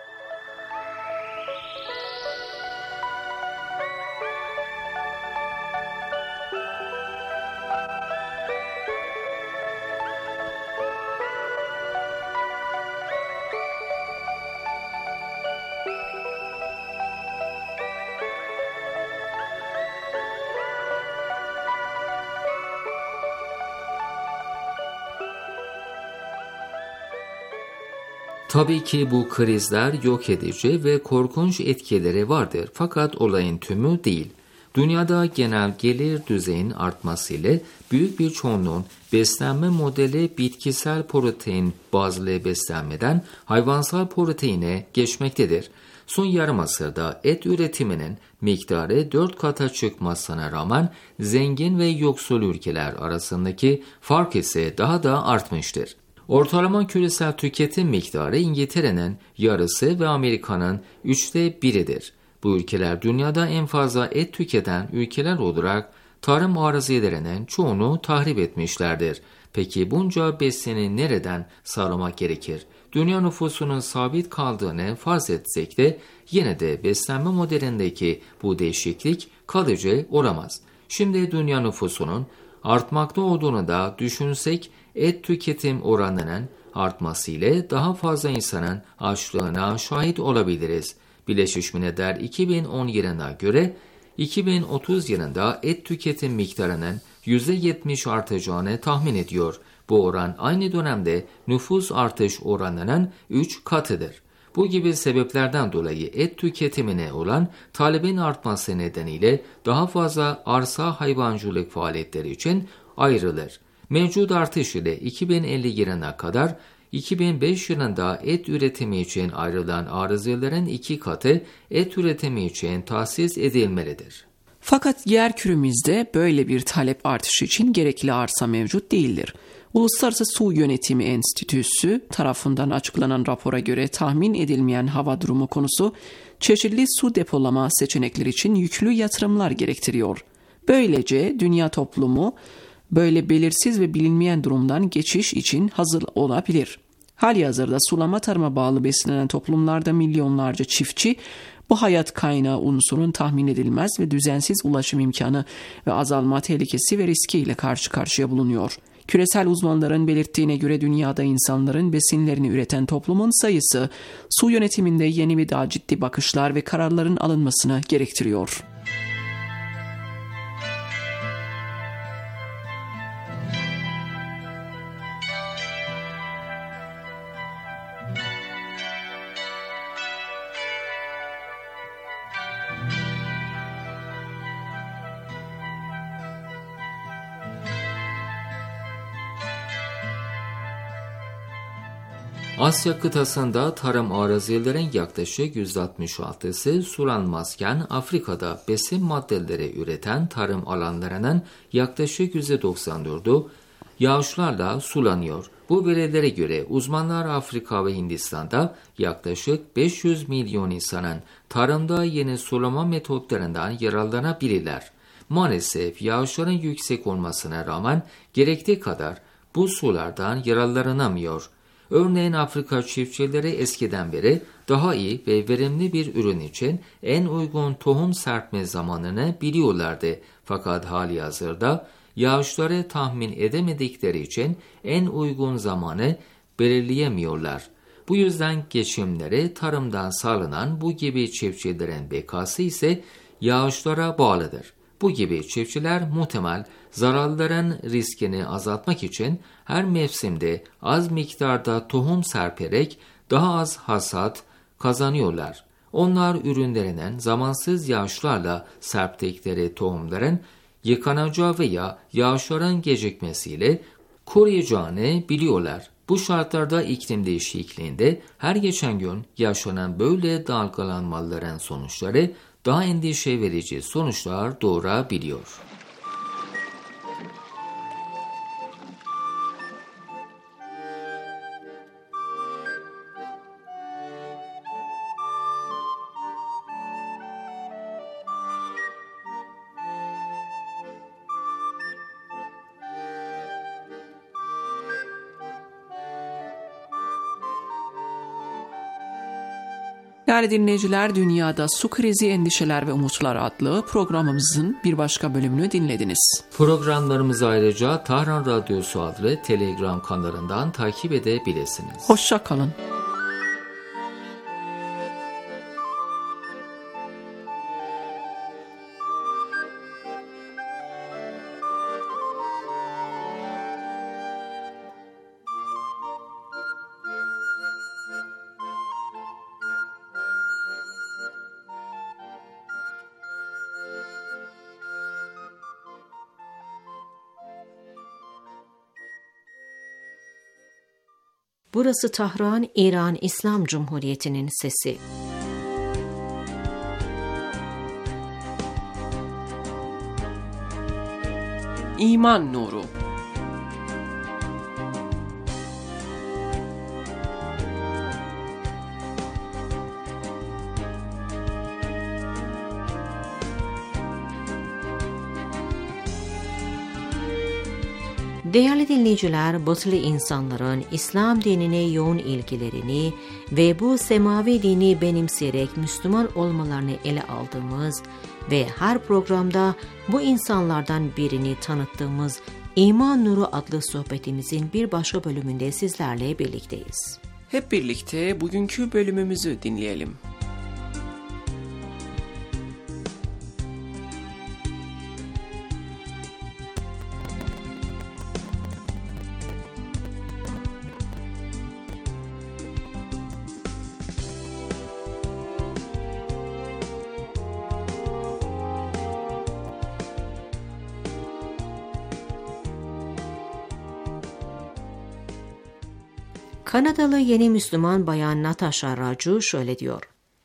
Tabii ki bu krizler yok edici ve korkunç etkileri vardır fakat olayın tümü değil. Dünyada genel gelir düzeyinin artmasıyla büyük bir çoğunluğun beslenme modeli bitkisel protein bazlı beslenmeden hayvansal proteine geçmektedir. Son yarım asırda et üretiminin miktarı 4 kata çıkmasına rağmen zengin ve yoksul ülkeler arasındaki fark ise daha da artmıştır. Ortalama küresel tüketim miktarı İngiltere'nin yarısı ve Amerika'nın 1/3'idir. Bu ülkeler dünyada en fazla et tüketen ülkeler olarak tarım arazilerinin çoğunu tahrip etmişlerdir. Peki bunca besini nereden sağlamak gerekir? Dünya nüfusunun sabit kaldığını farz etsek de yine de beslenme modelindeki bu değişiklik kalıcı olamaz. Şimdi dünya nüfusunun artmakta olduğunu da düşünsek et tüketim oranının artmasıyla daha fazla insanın açlığına şahit olabiliriz. Birleşmiş Milletler 2010 yılına göre 2030 yılında et tüketim miktarının %70 artacağını tahmin ediyor. Bu oran aynı dönemde nüfus artış oranının 3 katıdır. Bu gibi sebeplerden dolayı et tüketimine olan talebin artması nedeniyle daha fazla arsa hayvancılık faaliyetleri için ayrılır. Mevcut artış ile 2050 yılına kadar 2005 yılında et üretimi için ayrılan arazilerin 2 katı et üretimi için tahsis edilmelidir. Fakat yerküremizde böyle bir talep artışı için gerekli arsa mevcut değildir. Uluslararası Su Yönetimi Enstitüsü tarafından açıklanan rapora göre tahmin edilmeyen hava durumu konusu çeşitli su depolama seçenekleri için yüklü yatırımlar gerektiriyor. Böylece dünya toplumu böyle belirsiz ve bilinmeyen durumdan geçiş için hazır olabilir. Halihazırda sulama tarıma bağlı beslenen toplumlarda milyonlarca çiftçi bu hayat kaynağı unsurun tahmin edilmez ve düzensiz ulaşım imkanı ve azalma tehlikesi ve riskiyle karşı karşıya bulunuyor. Küresel uzmanların belirttiğine göre dünyada insanların besinlerini üreten toplumun sayısı su yönetiminde yeni ve daha ciddi bakışlar ve kararların alınmasını gerektiriyor. Asya kıtasında tarım arazilerin yaklaşık %66'sı sulanmazken Afrika'da besin maddeleri üreten tarım alanlarının yaklaşık %94'ü yağışlarla sulanıyor. Bu verilere göre uzmanlar Afrika ve Hindistan'da yaklaşık 500 milyon insanın tarımda yeni sulama metotlarından yararlanabilirler. Maalesef yağışların yüksek olmasına rağmen gerektiği kadar bu sulardan yararlanamıyor. Örneğin Afrika çiftçileri eskiden beri daha iyi ve verimli bir ürün için en uygun tohum serpme zamanını biliyorlardı. Fakat halihazırda yağışları tahmin edemedikleri için en uygun zamanı belirleyemiyorlar. Bu yüzden geçimleri tarımdan sağlanan bu gibi çiftçilerin bekası ise yağışlara bağlıdır. Bu gibi çiftçiler muhtemel zararların riskini azaltmak için her mevsimde az miktarda tohum serperek daha az hasat kazanıyorlar. Onlar ürünlerinin zamansız yağışlarla serptikleri tohumların yıkanacağı veya yağışların gecikmesiyle koruyacağını biliyorlar. Bu şartlarda iklim değişikliğinde her geçen gün yaşanan böyle dalgalanmaların sonuçları daha endişe verici sonuçlar doğurabiliyor. Değerli dinleyiciler, Dünyada Su Krizi, Endişeler ve Umutlar adlı programımızın bir başka bölümünü dinlediniz. Programlarımızı ayrıca Tahran Radyosu adlı Telegram kanalından takip edebilirsiniz. Hoşça kalın. Burası Tahran, İran İslam Cumhuriyeti'nin sesi. İman Nuru. Değerli dinleyiciler, batılı insanların İslam dinine yoğun ilgilerini ve bu semavi dini benimseyerek Müslüman olmalarını ele aldığımız ve her programda bu insanlardan birini tanıttığımız İman Nuru adlı sohbetimizin bir başka bölümünde sizlerle birlikteyiz. Hep birlikte bugünkü bölümümüzü dinleyelim. Kanadalı yeni Müslüman bayan Natasha Raju şöyle diyor: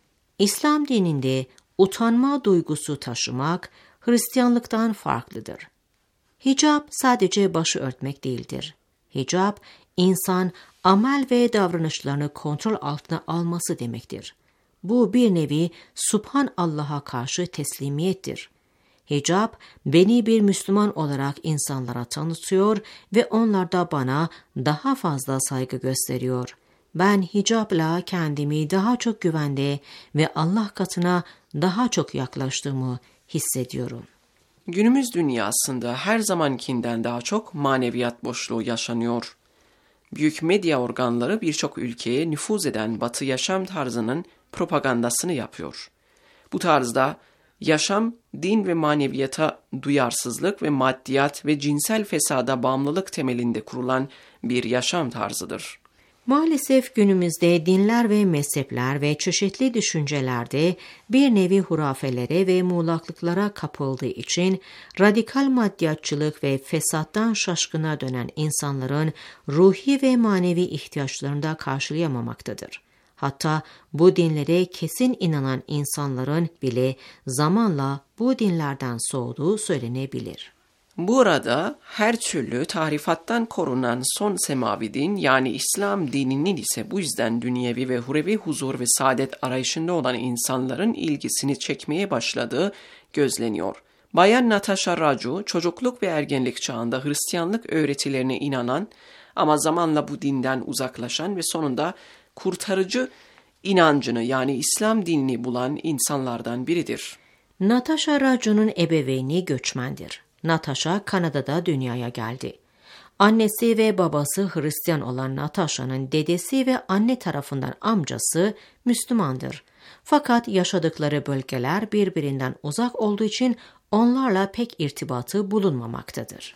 İslam dininde utanma duygusu taşımak Hristiyanlıktan farklıdır. Hicab sadece başı örtmek değildir. Hicab, insan amel ve davranışlarını kontrol altına alması demektir. Bu bir nevi Subhan Allah'a karşı teslimiyettir. Hicab, beni bir Müslüman olarak insanlara tanıtıyor ve onlar da bana daha fazla saygı gösteriyor. Ben hicabla kendimi daha çok güvende ve Allah katına daha çok yaklaştığımı hissediyorum. Günümüz dünyasında her zamankinden daha çok maneviyat boşluğu yaşanıyor. Büyük medya organları birçok ülkeye nüfuz eden Batı yaşam tarzının propagandasını yapıyor. Bu tarzda yaşam, din ve maneviyata duyarsızlık ve maddiyat ve cinsel fesada bağımlılık temelinde kurulan bir yaşam tarzıdır. Maalesef günümüzde dinler ve mezhepler ve çeşitli düşüncelerde bir nevi hurafelere ve muğlaklıklara kapıldığı için radikal maddiyatçılık ve fesattan şaşkına dönen insanların ruhi ve manevi ihtiyaçlarını da karşılayamamaktadır. Hatta bu dinlere kesin inanan insanların bile zamanla bu dinlerden soğuduğu söylenebilir. Burada her türlü tahrifattan korunan son semavi din, yani İslam dininin ise bu yüzden dünyevi ve hurevi huzur ve saadet arayışında olan insanların ilgisini çekmeye başladığı gözleniyor. Bayan Natasha Raju, çocukluk ve ergenlik çağında Hristiyanlık öğretilerine inanan ama zamanla bu dinden uzaklaşan ve sonunda kurtarıcı inancını, yani İslam dinini bulan insanlardan biridir. Natasha Raju'nun ebeveyni göçmendir. Natasha Kanada'da dünyaya geldi. Annesi ve babası Hristiyan olan Natasha'nın dedesi ve anne tarafından amcası Müslümandır. Fakat yaşadıkları bölgeler birbirinden uzak olduğu için onlarla pek irtibatı bulunmamaktadır.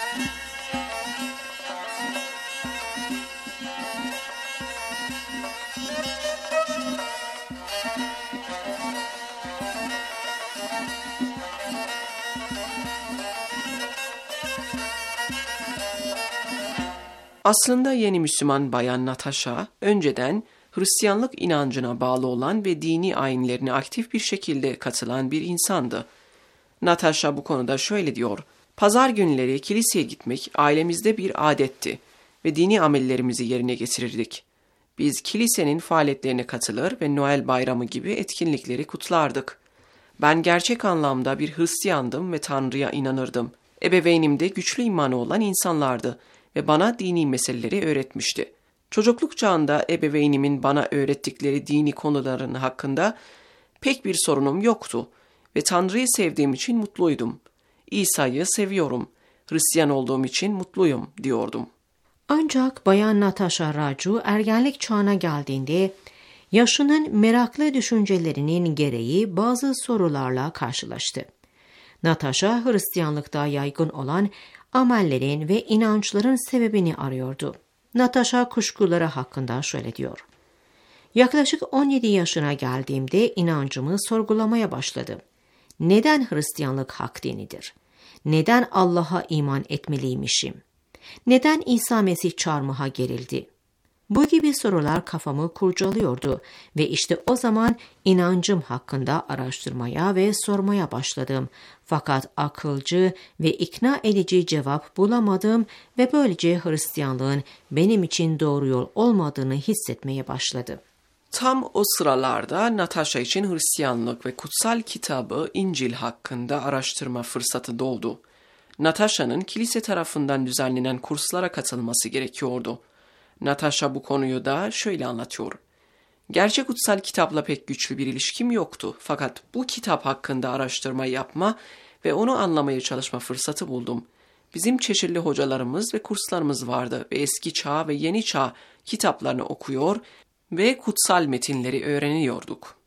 Aslında yeni Müslüman bayan Natasha, önceden Hristiyanlık inancına bağlı olan ve dini ayinlerine aktif bir şekilde katılan bir insandı. Natasha bu konuda şöyle diyor: "Pazar günleri kiliseye gitmek ailemizde bir adetti ve dini amellerimizi yerine getirirdik. Biz kilisenin faaliyetlerine katılır ve Noel Bayramı gibi etkinlikleri kutlardık. Ben gerçek anlamda bir Hristiyandım ve Tanrı'ya inanırdım. Ebeveynim de güçlü imanı olan insanlardı ve bana dini meseleleri öğretmişti. Çocukluk çağında ebeveynimin bana öğrettikleri dini konuların hakkında pek bir sorunum yoktu ve Tanrı'yı sevdiğim için mutluydum. İsa'yı seviyorum, Hristiyan olduğum için mutluyum," diyordum. Ancak Bayan Natasha Raju ergenlik çağına geldiğinde yaşının meraklı düşüncelerinin gereği bazı sorularla karşılaştı. Natasha, Hristiyanlıkta yaygın olan amellerin ve inançların sebebini arıyordu. Natasha kuşkuları hakkında şöyle diyor: "Yaklaşık 17 yaşına geldiğimde inancımı sorgulamaya başladım. Neden Hristiyanlık hak dinidir? Neden Allah'a iman etmeliymişim? Neden İsa Mesih çarmıha gerildi? Bu gibi sorular kafamı kurcalıyordu ve işte o zaman inancım hakkında araştırmaya ve sormaya başladım. Fakat akılcı ve ikna edici cevap bulamadım ve böylece Hristiyanlığın benim için doğru yol olmadığını hissetmeye başladım." Tam o sıralarda Natasha için Hristiyanlık ve kutsal kitabı İncil hakkında araştırma fırsatı doğdu. Natasha'nın kilise tarafından düzenlenen kurslara katılması gerekiyordu. Natasha bu konuyu da şöyle anlatıyor: "Gerçek kutsal kitapla pek güçlü bir ilişkim yoktu. Fakat bu kitap hakkında araştırma yapma ve onu anlamaya çalışma fırsatı buldum. Bizim çeşitli hocalarımız ve kurslarımız vardı ve eski çağ ve yeni çağ kitaplarını okuyor ve kutsal metinleri öğreniyorduk."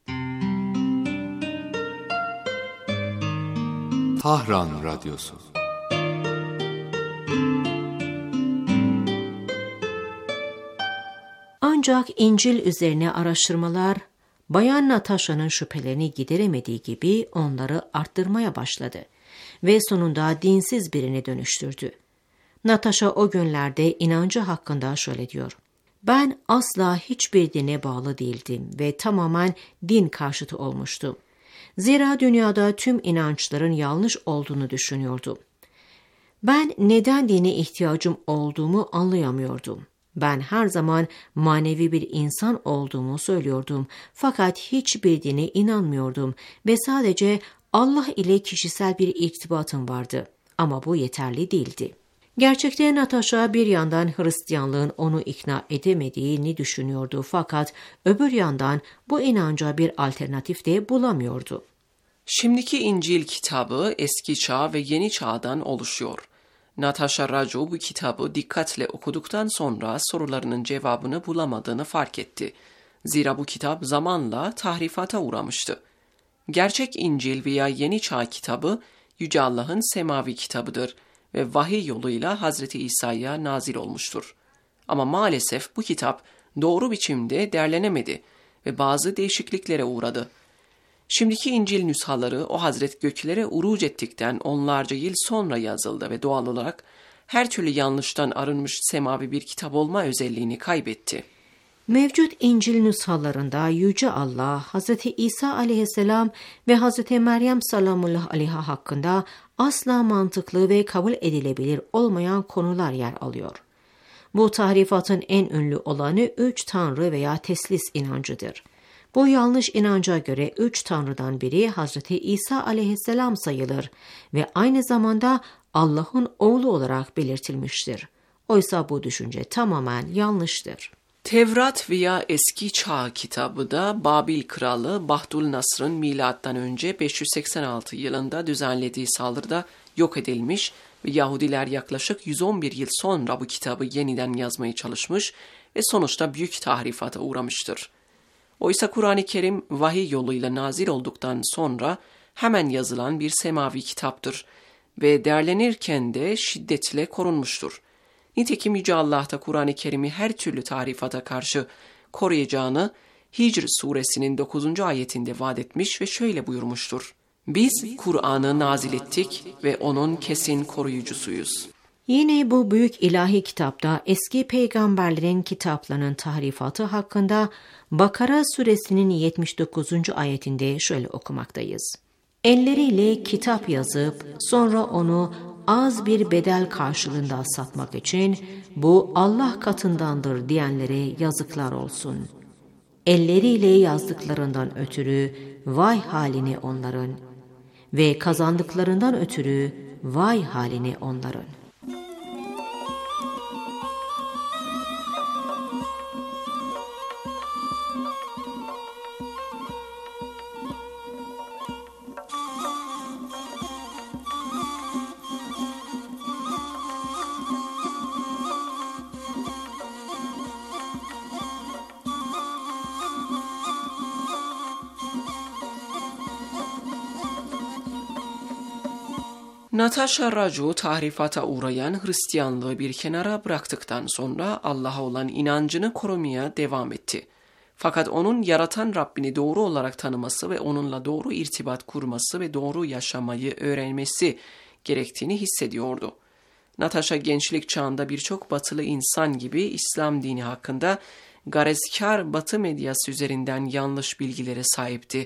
Tahran Radyosu. Ancak İncil üzerine araştırmalar Bayan Natasha'nın şüphelerini gideremediği gibi onları arttırmaya başladı ve sonunda dinsiz birine dönüştürdü. Natasha o günlerde inancı hakkında şöyle diyor: "Ben asla hiçbir dine bağlı değildim ve tamamen din karşıtı olmuştum. Zira dünyada tüm inançların yanlış olduğunu düşünüyordum. Ben neden dine ihtiyacım olduğumu anlayamıyordum. Ben her zaman manevi bir insan olduğumu söylüyordum fakat hiçbir dine inanmıyordum ve sadece Allah ile kişisel bir irtibatım vardı ama bu yeterli değildi." Gerçekte Natasha bir yandan Hristiyanlığın onu ikna edemediğini düşünüyordu fakat öbür yandan bu inanca bir alternatif de bulamıyordu. Şimdiki İncil kitabı eski çağ ve yeni çağdan oluşuyor. Natasha Raju bu kitabı dikkatle okuduktan sonra sorularının cevabını bulamadığını fark etti. Zira bu kitap zamanla tahrifata uğramıştı. Gerçek İncil veya Yeni Çağ kitabı Yüce Allah'ın semavi kitabıdır ve vahiy yoluyla Hazreti İsa'ya nazil olmuştur. Ama maalesef bu kitap doğru biçimde derlenemedi ve bazı değişikliklere uğradı. Şimdiki İncil nüshaları o Hazret göklere uruc ettikten onlarca yıl sonra yazıldı ve doğal olarak her türlü yanlıştan arınmış semavi bir kitap olma özelliğini kaybetti. Mevcut İncil nüshalarında Yüce Allah, Hz. İsa aleyhisselam ve Hz. Meryem salamullah aleyha hakkında asla mantıklı ve kabul edilebilir olmayan konular yer alıyor. Bu tahrifatın en ünlü olanı 3 Tanrı veya teslis inancıdır. Bu yanlış inanca göre 3 Tanrı'dan biri Hz. İsa aleyhisselam sayılır ve aynı zamanda Allah'ın oğlu olarak belirtilmiştir. Oysa bu düşünce tamamen yanlıştır. Tevrat veya Eski Çağ kitabı da Babil kralı Bahdülnasr'ın M.Ö. 586 yılında düzenlediği saldırıda yok edilmiş ve Yahudiler yaklaşık 111 yıl sonra bu kitabı yeniden yazmaya çalışmış ve sonuçta büyük tahrifata uğramıştır. Oysa Kur'an-ı Kerim vahiy yoluyla nazil olduktan sonra hemen yazılan bir semavi kitaptır ve derlenirken de şiddetle korunmuştur. Nitekim Yüce Allah da Kur'an-ı Kerim'i her türlü tahrifata karşı koruyacağını Hicr suresinin 9. ayetinde vaat etmiş ve şöyle buyurmuştur. Biz Kur'an'ı nazil ettik ve onun kesin koruyucusuyuz. Yine bu büyük ilahi kitapta eski peygamberlerin kitaplarının tahrifatı hakkında Bakara suresinin 79. ayetinde şöyle okumaktayız. Elleriyle kitap yazıp sonra onu az bir bedel karşılığında satmak için bu Allah katındandır diyenlere yazıklar olsun. Elleriyle yazdıklarından ötürü vay haline onların ve kazandıklarından ötürü vay haline onların. Natasha Raju tahrifata uğrayan Hristiyanlığı bir kenara bıraktıktan sonra Allah'a olan inancını korumaya devam etti. Fakat onun yaratan Rabbini doğru olarak tanıması ve onunla doğru irtibat kurması ve doğru yaşamayı öğrenmesi gerektiğini hissediyordu. Natasha gençlik çağında birçok batılı insan gibi İslam dini hakkında garezkar Batı medyası üzerinden yanlış bilgilere sahipti.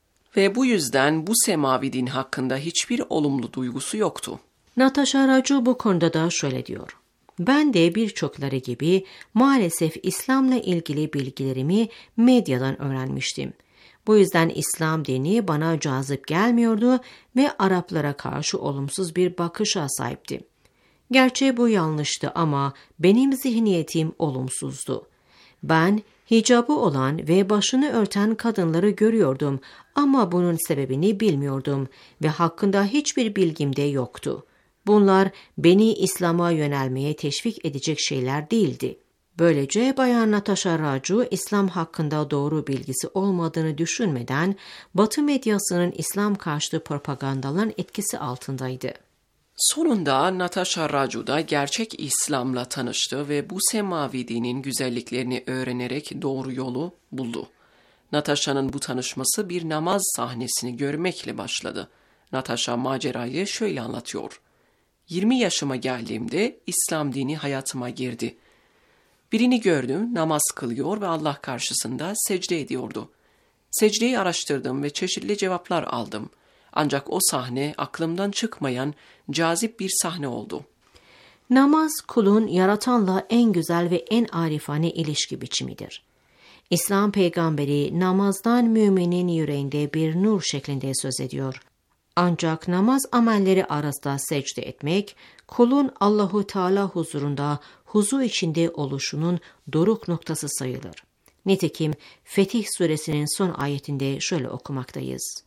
Ve bu yüzden bu semavi din hakkında hiçbir olumlu duygusu yoktu. Natasha Raju bu konuda da şöyle diyor. Ben de birçokları gibi maalesef İslam'la ilgili bilgilerimi medyadan öğrenmiştim. Bu yüzden İslam dini bana cazip gelmiyordu ve Araplara karşı olumsuz bir bakışa sahiptim. Gerçi bu yanlıştı ama benim zihniyetim olumsuzdu. Ben hicabı olan ve başını örten kadınları görüyordum ama bunun sebebini bilmiyordum ve hakkında hiçbir bilgim de yoktu. Bunlar beni İslam'a yönelmeye teşvik edecek şeyler değildi. Böylece Bayan Natasha Raju İslam hakkında doğru bilgisi olmadığını düşünmeden Batı medyasının İslam karşıtı propagandaların etkisi altındaydı. Sonunda Natasha Raju da gerçek İslam'la tanıştı ve bu semavi dinin güzelliklerini öğrenerek doğru yolu buldu. Natasha'nın bu tanışması bir namaz sahnesini görmekle başladı. Natasha macerayı şöyle anlatıyor. 20 yaşıma geldiğimde İslam dini hayatıma girdi. Birini gördüm, namaz kılıyor ve Allah karşısında secde ediyordu. Secdeyi araştırdım ve çeşitli cevaplar aldım. Ancak o sahne aklımdan çıkmayan cazip bir sahne oldu. Namaz kulun yaratanla en güzel ve en arifane ilişki biçimidir. İslam peygamberi namazdan müminin yüreğinde bir nur şeklinde söz ediyor. Ancak namaz amelleri arasında secde etmek, kulun Allahu Teala huzurunda huzur içinde oluşunun doruk noktası sayılır. Nitekim Fetih suresinin son ayetinde şöyle okumaktayız.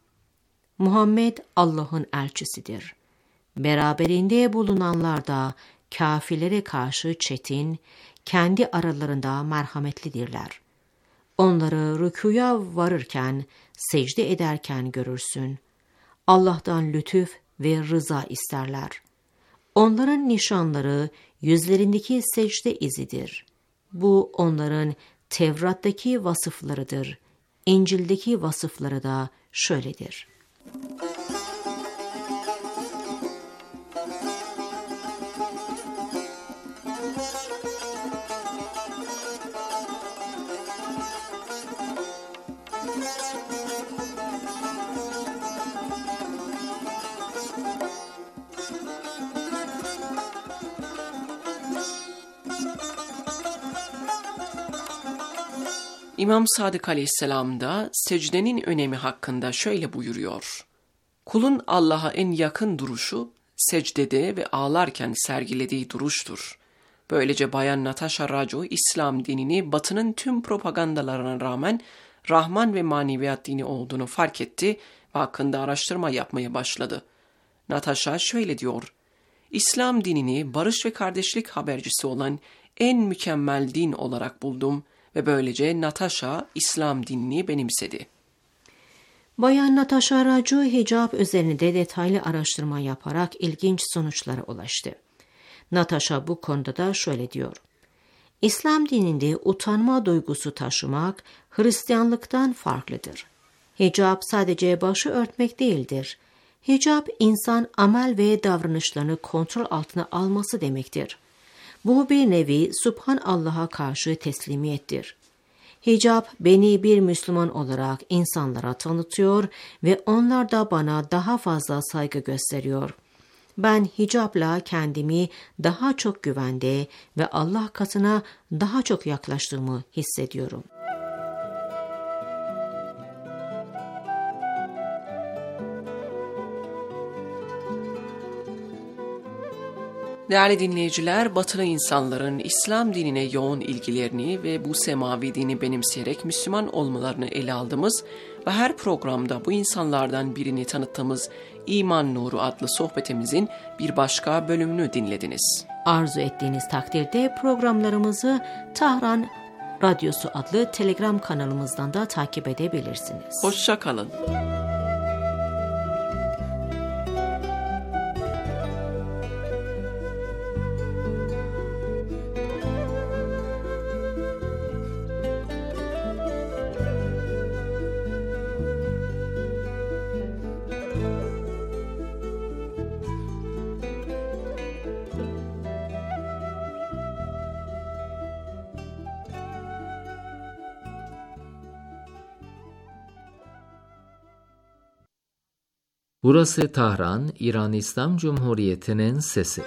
Muhammed Allah'ın elçisidir. Beraberinde bulunanlar da kafirlere karşı çetin, kendi aralarında merhametlidirler. Onları rükûya varırken, secde ederken görürsün. Allah'tan lütuf ve rıza isterler. Onların nişanları yüzlerindeki secde izidir. Bu onların Tevrat'taki vasıflarıdır. İncil'deki vasıfları da şöyledir. İmam Sadık Aleyhisselam da secdenin önemi hakkında şöyle buyuruyor. Kulun Allah'a en yakın duruşu, secdede ve ağlarken sergilediği duruştur. Böylece Bayan Natasha Raju, İslam dinini Batı'nın tüm propagandalarına rağmen Rahman ve maneviyat dini olduğunu fark etti ve hakkında araştırma yapmaya başladı. Natasha şöyle diyor, İslam dinini barış ve kardeşlik habercisi olan en mükemmel din olarak buldum ve böylece Natasha İslam dinini benimsedi. Bayan Natasha Raju hicab üzerinde detaylı araştırma yaparak ilginç sonuçlara ulaştı. Natasha bu konuda da şöyle diyor. İslam dininde utanma duygusu taşımak Hristiyanlıktan farklıdır. Hicab sadece başı örtmek değildir. Hicab insan amel ve davranışlarını kontrol altına alması demektir. Bu bir nevi Subhan Allah'a karşı teslimiyettir. Hicab beni bir Müslüman olarak insanlara tanıtıyor ve onlar da bana daha fazla saygı gösteriyor. Ben hicabla kendimi daha çok güvende ve Allah katına daha çok yaklaştığımı hissediyorum. Değerli dinleyiciler, batılı insanların İslam dinine yoğun ilgilerini ve bu semavi dini benimseyerek Müslüman olmalarını ele aldığımız ve her programda bu insanlardan birini tanıttığımız İman Nuru adlı sohbetimizin bir başka bölümünü dinlediniz. Arzu ettiğiniz takdirde programlarımızı Tahran Radyosu adlı Telegram kanalımızdan da takip edebilirsiniz. Hoşça kalın. Burası Tahran, İran İslam Cumhuriyeti'nin sesi.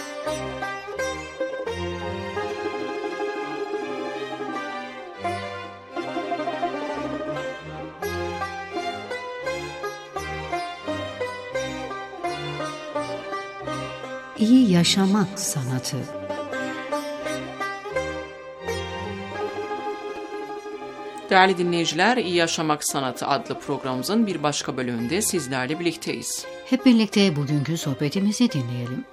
İyi yaşamak sanatı. Değerli dinleyiciler, İyi Yaşamak Sanatı adlı programımızın bir başka bölümünde sizlerle birlikteyiz. Hep birlikte bugünkü sohbetimizi dinleyelim.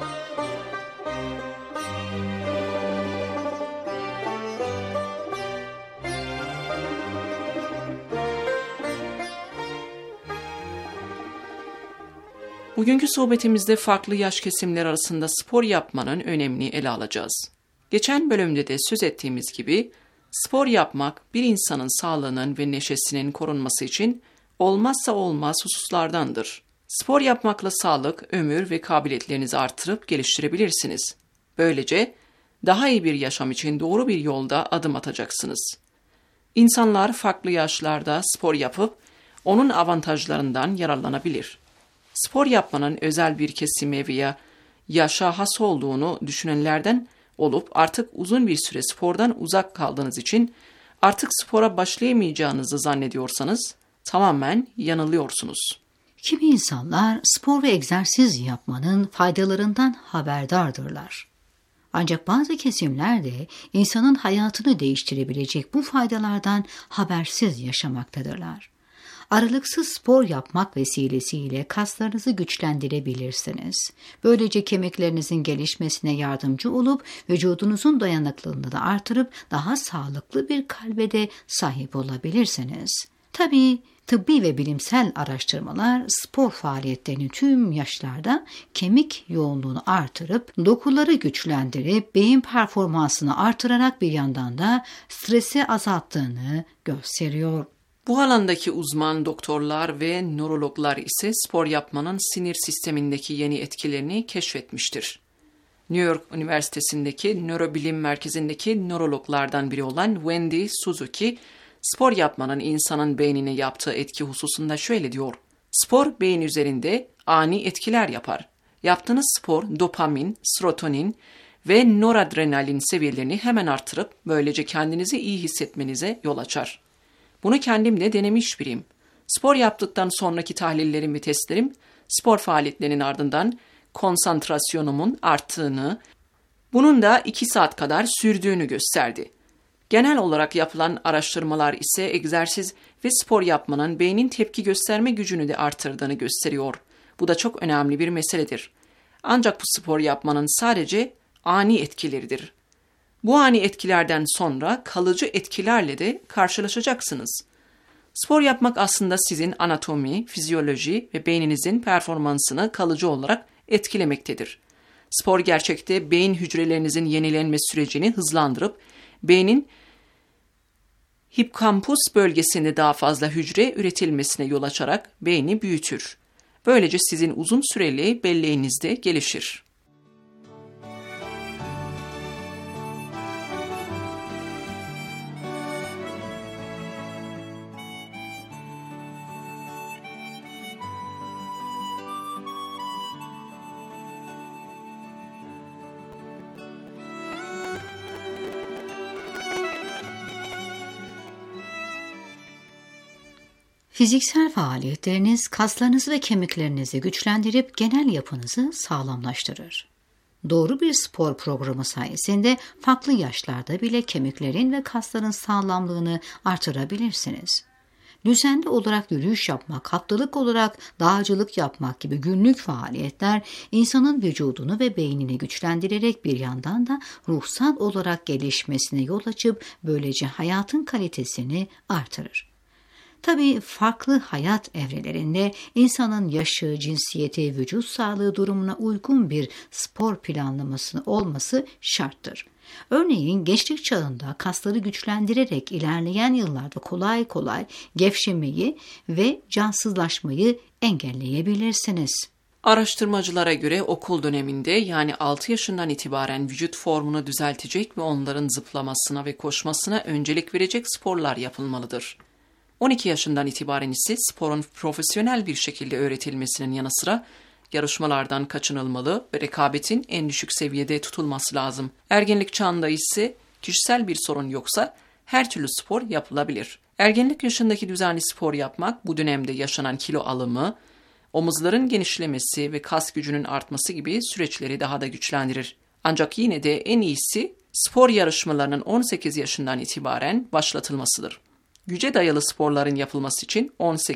Bugünkü sohbetimizde farklı yaş kesimleri arasında spor yapmanın önemini ele alacağız. Geçen bölümde de söz ettiğimiz gibi, spor yapmak bir insanın sağlığının ve neşesinin korunması için olmazsa olmaz hususlardandır. Spor yapmakla sağlık, ömür ve kabiliyetlerinizi artırıp geliştirebilirsiniz. Böylece daha iyi bir yaşam için doğru bir yolda adım atacaksınız. İnsanlar farklı yaşlarda spor yapıp onun avantajlarından yararlanabilir. Spor yapmanın özel bir kesime veya yaşa has olduğunu düşünenlerden olup artık uzun bir süre spordan uzak kaldığınız için artık spora başlayamayacağınızı zannediyorsanız tamamen yanılıyorsunuz. Kimi insanlar spor ve egzersiz yapmanın faydalarından haberdardırlar. Ancak bazı kesimler de insanın hayatını değiştirebilecek bu faydalardan habersiz yaşamaktadırlar. Aralıksız spor yapmak vesilesiyle kaslarınızı güçlendirebilirsiniz. Böylece kemiklerinizin gelişmesine yardımcı olup vücudunuzun dayanıklılığını da artırıp daha sağlıklı bir kalbe de sahip olabilirsiniz. Tabii tıbbi ve bilimsel araştırmalar spor faaliyetlerinin tüm yaşlarda kemik yoğunluğunu artırıp dokuları güçlendirip beyin performansını artırarak bir yandan da stresi azalttığını gösteriyor. Bu alandaki uzman doktorlar ve nörologlar ise spor yapmanın sinir sistemindeki yeni etkilerini keşfetmiştir. New York Üniversitesi'ndeki nörobilim merkezindeki nörologlardan biri olan Wendy Suzuki, spor yapmanın insanın beynine yaptığı etki hususunda şöyle diyor. Spor beyin üzerinde ani etkiler yapar. Yaptığınız spor dopamin, serotonin ve noradrenalin seviyelerini hemen artırıp böylece kendinizi iyi hissetmenize yol açar. Bunu kendim de denemiş biriyim. Spor yaptıktan sonraki tahlillerim ve testlerim spor faaliyetlerinin ardından konsantrasyonumun arttığını, bunun da 2 saat kadar sürdüğünü gösterdi. Genel olarak yapılan araştırmalar ise egzersiz ve spor yapmanın beynin tepki gösterme gücünü de artırdığını gösteriyor. Bu da çok önemli bir meseledir. Ancak bu spor yapmanın sadece ani etkileridir. Bu ani etkilerden sonra kalıcı etkilerle de karşılaşacaksınız. Spor yapmak aslında sizin anatomi, fizyoloji ve beyninizin performansını kalıcı olarak etkilemektedir. Spor gerçekte beyin hücrelerinizin yenilenme sürecini hızlandırıp beynin hippokampus bölgesinde daha fazla hücre üretilmesine yol açarak beyni büyütür. Böylece sizin uzun süreli belleğiniz de gelişir. Fiziksel faaliyetleriniz kaslarınızı ve kemiklerinizi güçlendirip genel yapınızı sağlamlaştırır. Doğru bir spor programı sayesinde farklı yaşlarda bile kemiklerin ve kasların sağlamlığını artırabilirsiniz. Düzenli olarak yürüyüş yapmak, haftalık olarak dağcılık yapmak gibi günlük faaliyetler insanın vücudunu ve beynini güçlendirerek bir yandan da ruhsal olarak gelişmesine yol açıp böylece hayatın kalitesini artırır. Tabii farklı hayat evrelerinde insanın yaşı, cinsiyeti, vücut sağlığı durumuna uygun bir spor planlamasının olması şarttır. Örneğin gençlik çağında kasları güçlendirerek ilerleyen yıllarda kolay kolay gevşemeyi ve cansızlaşmayı engelleyebilirsiniz. Araştırmacılara göre okul döneminde yani 6 yaşından itibaren vücut formunu düzeltecek ve onların zıplamasına ve koşmasına öncelik verecek sporlar yapılmalıdır. 12 yaşından itibaren ise sporun profesyonel bir şekilde öğretilmesinin yanı sıra yarışmalardan kaçınılmalı ve rekabetin en düşük seviyede tutulması lazım. Ergenlik çağında ise kişisel bir sorun yoksa her türlü spor yapılabilir. Ergenlik yaşındaki düzenli spor yapmak bu dönemde yaşanan kilo alımı, omuzların genişlemesi ve kas gücünün artması gibi süreçleri daha da güçlendirir. Ancak yine de en iyisi spor yarışmalarının 18 yaşından itibaren başlatılmasıdır. Güce dayalı sporların yapılması için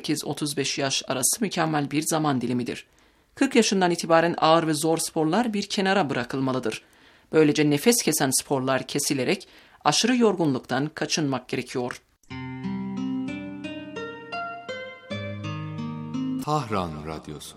18-35 yaş arası mükemmel bir zaman dilimidir. 40 yaşından itibaren ağır ve zor sporlar bir kenara bırakılmalıdır. Böylece nefes kesen sporlar kesilerek aşırı yorgunluktan kaçınmak gerekiyor. Tahran Radyosu.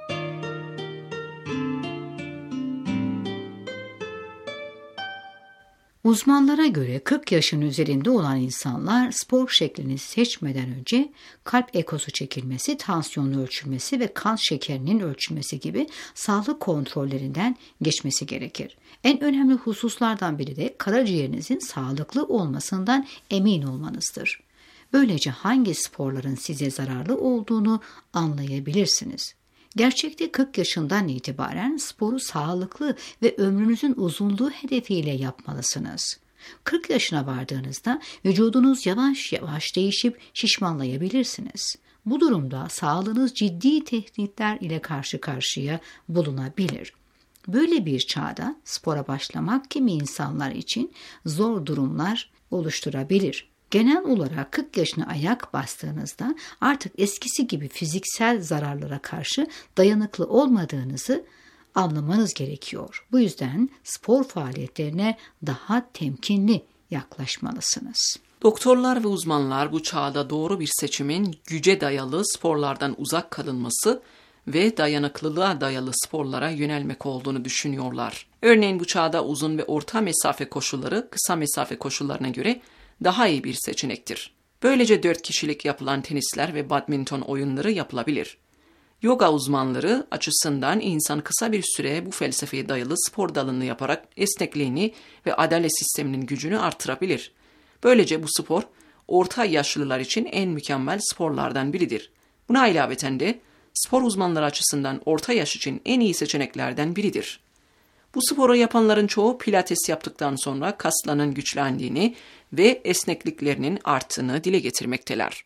Uzmanlara göre 40 yaşın üzerinde olan insanlar spor şeklini seçmeden önce kalp ekosu çekilmesi, tansiyonun ölçülmesi ve kan şekerinin ölçülmesi gibi sağlık kontrollerinden geçmesi gerekir. En önemli hususlardan biri de karaciğerinizin sağlıklı olmasından emin olmanızdır. Böylece hangi sporların size zararlı olduğunu anlayabilirsiniz. Gerçekte 40 yaşından itibaren sporu sağlıklı ve ömrünüzün uzunluğu hedefiyle yapmalısınız. 40 yaşına vardığınızda vücudunuz yavaş yavaş değişip şişmanlayabilirsiniz. Bu durumda sağlığınız ciddi tehditler ile karşı karşıya bulunabilir. Böyle bir çağda spora başlamak kimi insanlar için zor durumlar oluşturabilir. Genel olarak 40 yaşına ayak bastığınızda artık eskisi gibi fiziksel zararlara karşı dayanıklı olmadığınızı anlamanız gerekiyor. Bu yüzden spor faaliyetlerine daha temkinli yaklaşmalısınız. Doktorlar ve uzmanlar bu çağda doğru bir seçimin güce dayalı sporlardan uzak kalınması ve dayanıklılığa dayalı sporlara yönelmek olduğunu düşünüyorlar. Örneğin bu çağda uzun ve orta mesafe koşuları kısa mesafe koşullarına göre daha iyi bir seçenektir. Böylece 4 kişilik yapılan tenisler ve badminton oyunları yapılabilir. Yoga uzmanları açısından insan kısa bir süre bu felsefeye dayalı spor dalını yaparak esnekliğini ve adalet sisteminin gücünü artırabilir. Böylece bu spor orta yaşlılar için en mükemmel sporlardan biridir. Buna ilaveten de spor uzmanları açısından orta yaş için en iyi seçeneklerden biridir. Bu sporu yapanların çoğu pilates yaptıktan sonra kaslarının güçlendiğini ve esnekliklerinin arttığını dile getirmekteler.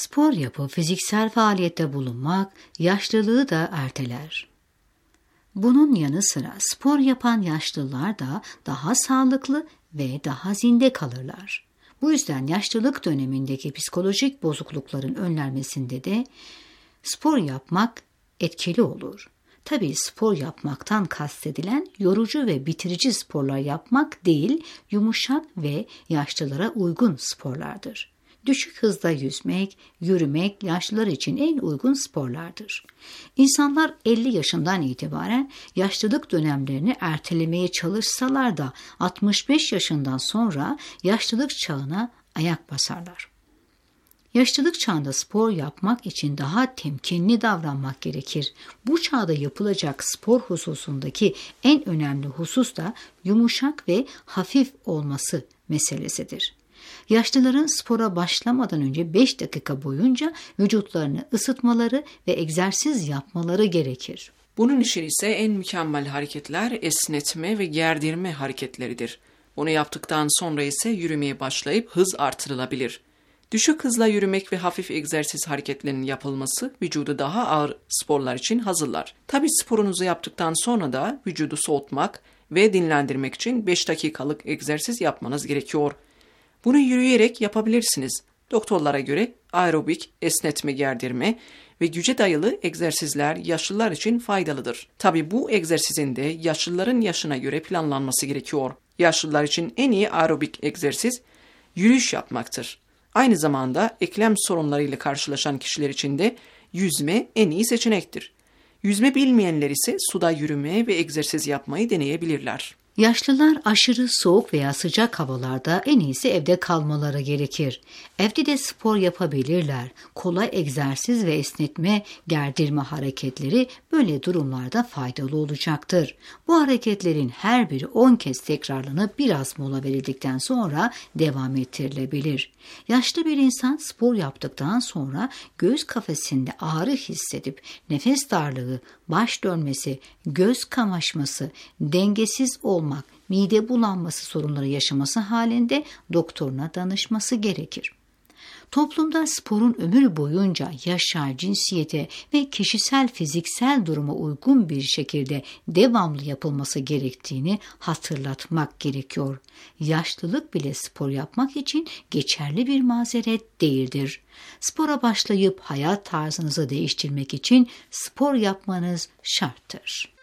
Spor yapıp fiziksel faaliyette bulunmak yaşlılığı da erteler. Bunun yanı sıra spor yapan yaşlılar da daha sağlıklı ve daha zinde kalırlar. Bu yüzden yaşlılık dönemindeki psikolojik bozuklukların önlenmesinde de spor yapmak etkili olur. Tabii spor yapmaktan kastedilen yorucu ve bitirici sporlar yapmak değil, yumuşak ve yaşlılara uygun sporlardır. Düşük hızda yüzmek, yürümek yaşlılar için en uygun sporlardır. İnsanlar 50 yaşından itibaren yaşlılık dönemlerini ertelemeye çalışsalar da 65 yaşından sonra yaşlılık çağına ayak basarlar. Yaşlılık çağında spor yapmak için daha temkinli davranmak gerekir. Bu çağda yapılacak spor hususundaki en önemli husus da yumuşak ve hafif olması meselesidir. Yaşlıların spora başlamadan önce 5 dakika boyunca vücutlarını ısıtmaları ve egzersiz yapmaları gerekir. Bunun için ise en mükemmel hareketler esnetme ve gerdirme hareketleridir. Bunu yaptıktan sonra ise yürümeye başlayıp hız artırılabilir. Düşük hızla yürümek ve hafif egzersiz hareketlerinin yapılması vücudu daha ağır sporlar için hazırlar. Tabii sporunuzu yaptıktan sonra da vücudu soğutmak ve dinlendirmek için 5 dakikalık egzersiz yapmanız gerekiyor. Bunu yürüyerek yapabilirsiniz. Doktorlara göre aerobik, esnetme, gerdirme ve güce dayalı egzersizler yaşlılar için faydalıdır. Tabii bu egzersizin de yaşlıların yaşına göre planlanması gerekiyor. Yaşlılar için en iyi aerobik egzersiz yürüyüş yapmaktır. Aynı zamanda eklem sorunlarıyla karşılaşan kişiler için de yüzme en iyi seçenektir. Yüzme bilmeyenler ise suda yürüme ve egzersiz yapmayı deneyebilirler. Yaşlılar aşırı soğuk veya sıcak havalarda en iyisi evde kalmaları gerekir. Evde de spor yapabilirler. Kolay egzersiz ve esnetme, gerdirme hareketleri böyle durumlarda faydalı olacaktır. Bu hareketlerin her biri 10 kez tekrarlanıp biraz mola verildikten sonra devam ettirilebilir. Yaşlı bir insan spor yaptıktan sonra göğüs kafesinde ağrı hissedip nefes darlığı, baş dönmesi, göz kamaşması, dengesiz olmak, mide bulanması sorunları yaşaması halinde doktoruna danışması gerekir. Toplumda sporun ömür boyunca yaşa, cinsiyete ve kişisel fiziksel duruma uygun bir şekilde devamlı yapılması gerektiğini hatırlatmak gerekiyor. Yaşlılık bile spor yapmak için geçerli bir mazeret değildir. Spora başlayıp hayat tarzınızı değiştirmek için spor yapmanız şarttır.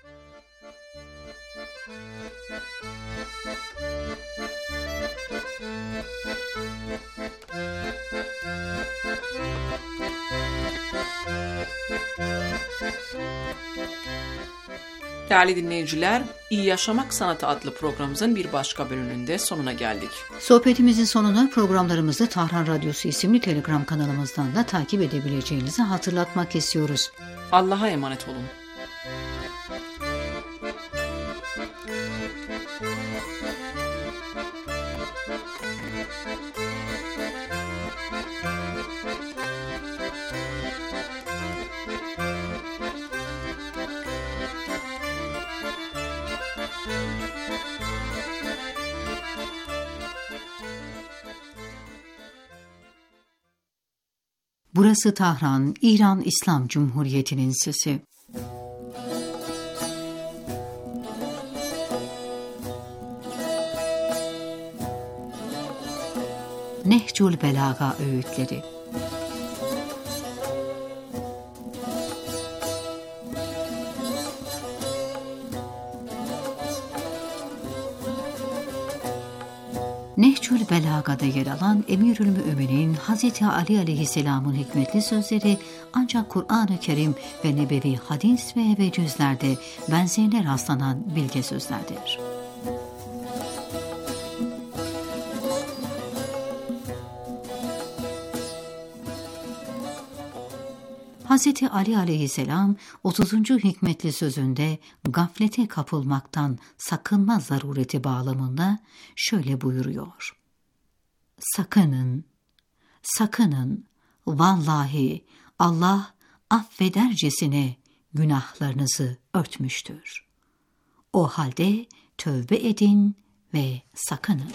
Değerli dinleyiciler, İyi Yaşamak Sanatı adlı programımızın bir başka bölümünde sonuna geldik. Sohbetimizin sonuna programlarımızı Tahran Radyosu isimli Telegram kanalımızdan da takip edebileceğinizi hatırlatmak istiyoruz. Allah'a emanet olun. Burası Tahran, İran İslam Cumhuriyeti'nin sesi. Nehcul Belaga öğütleri. Nehcul Belaga'da yer alan Emirül Mü'minin Hazreti Ali Aleyhisselam'ın hikmetli sözleri ancak Kur'an-ı Kerim ve nebevi hadis ve vecizlerde benzerine rastlanan bilge sözlerdir. Hazreti Ali Aleyhisselam 30. hikmetli sözünde gaflete kapılmaktan sakınma zarureti bağlamında şöyle buyuruyor. Sakının, sakının, vallahi Allah affedercesine günahlarınızı örtmüştür. O halde tövbe edin ve sakının.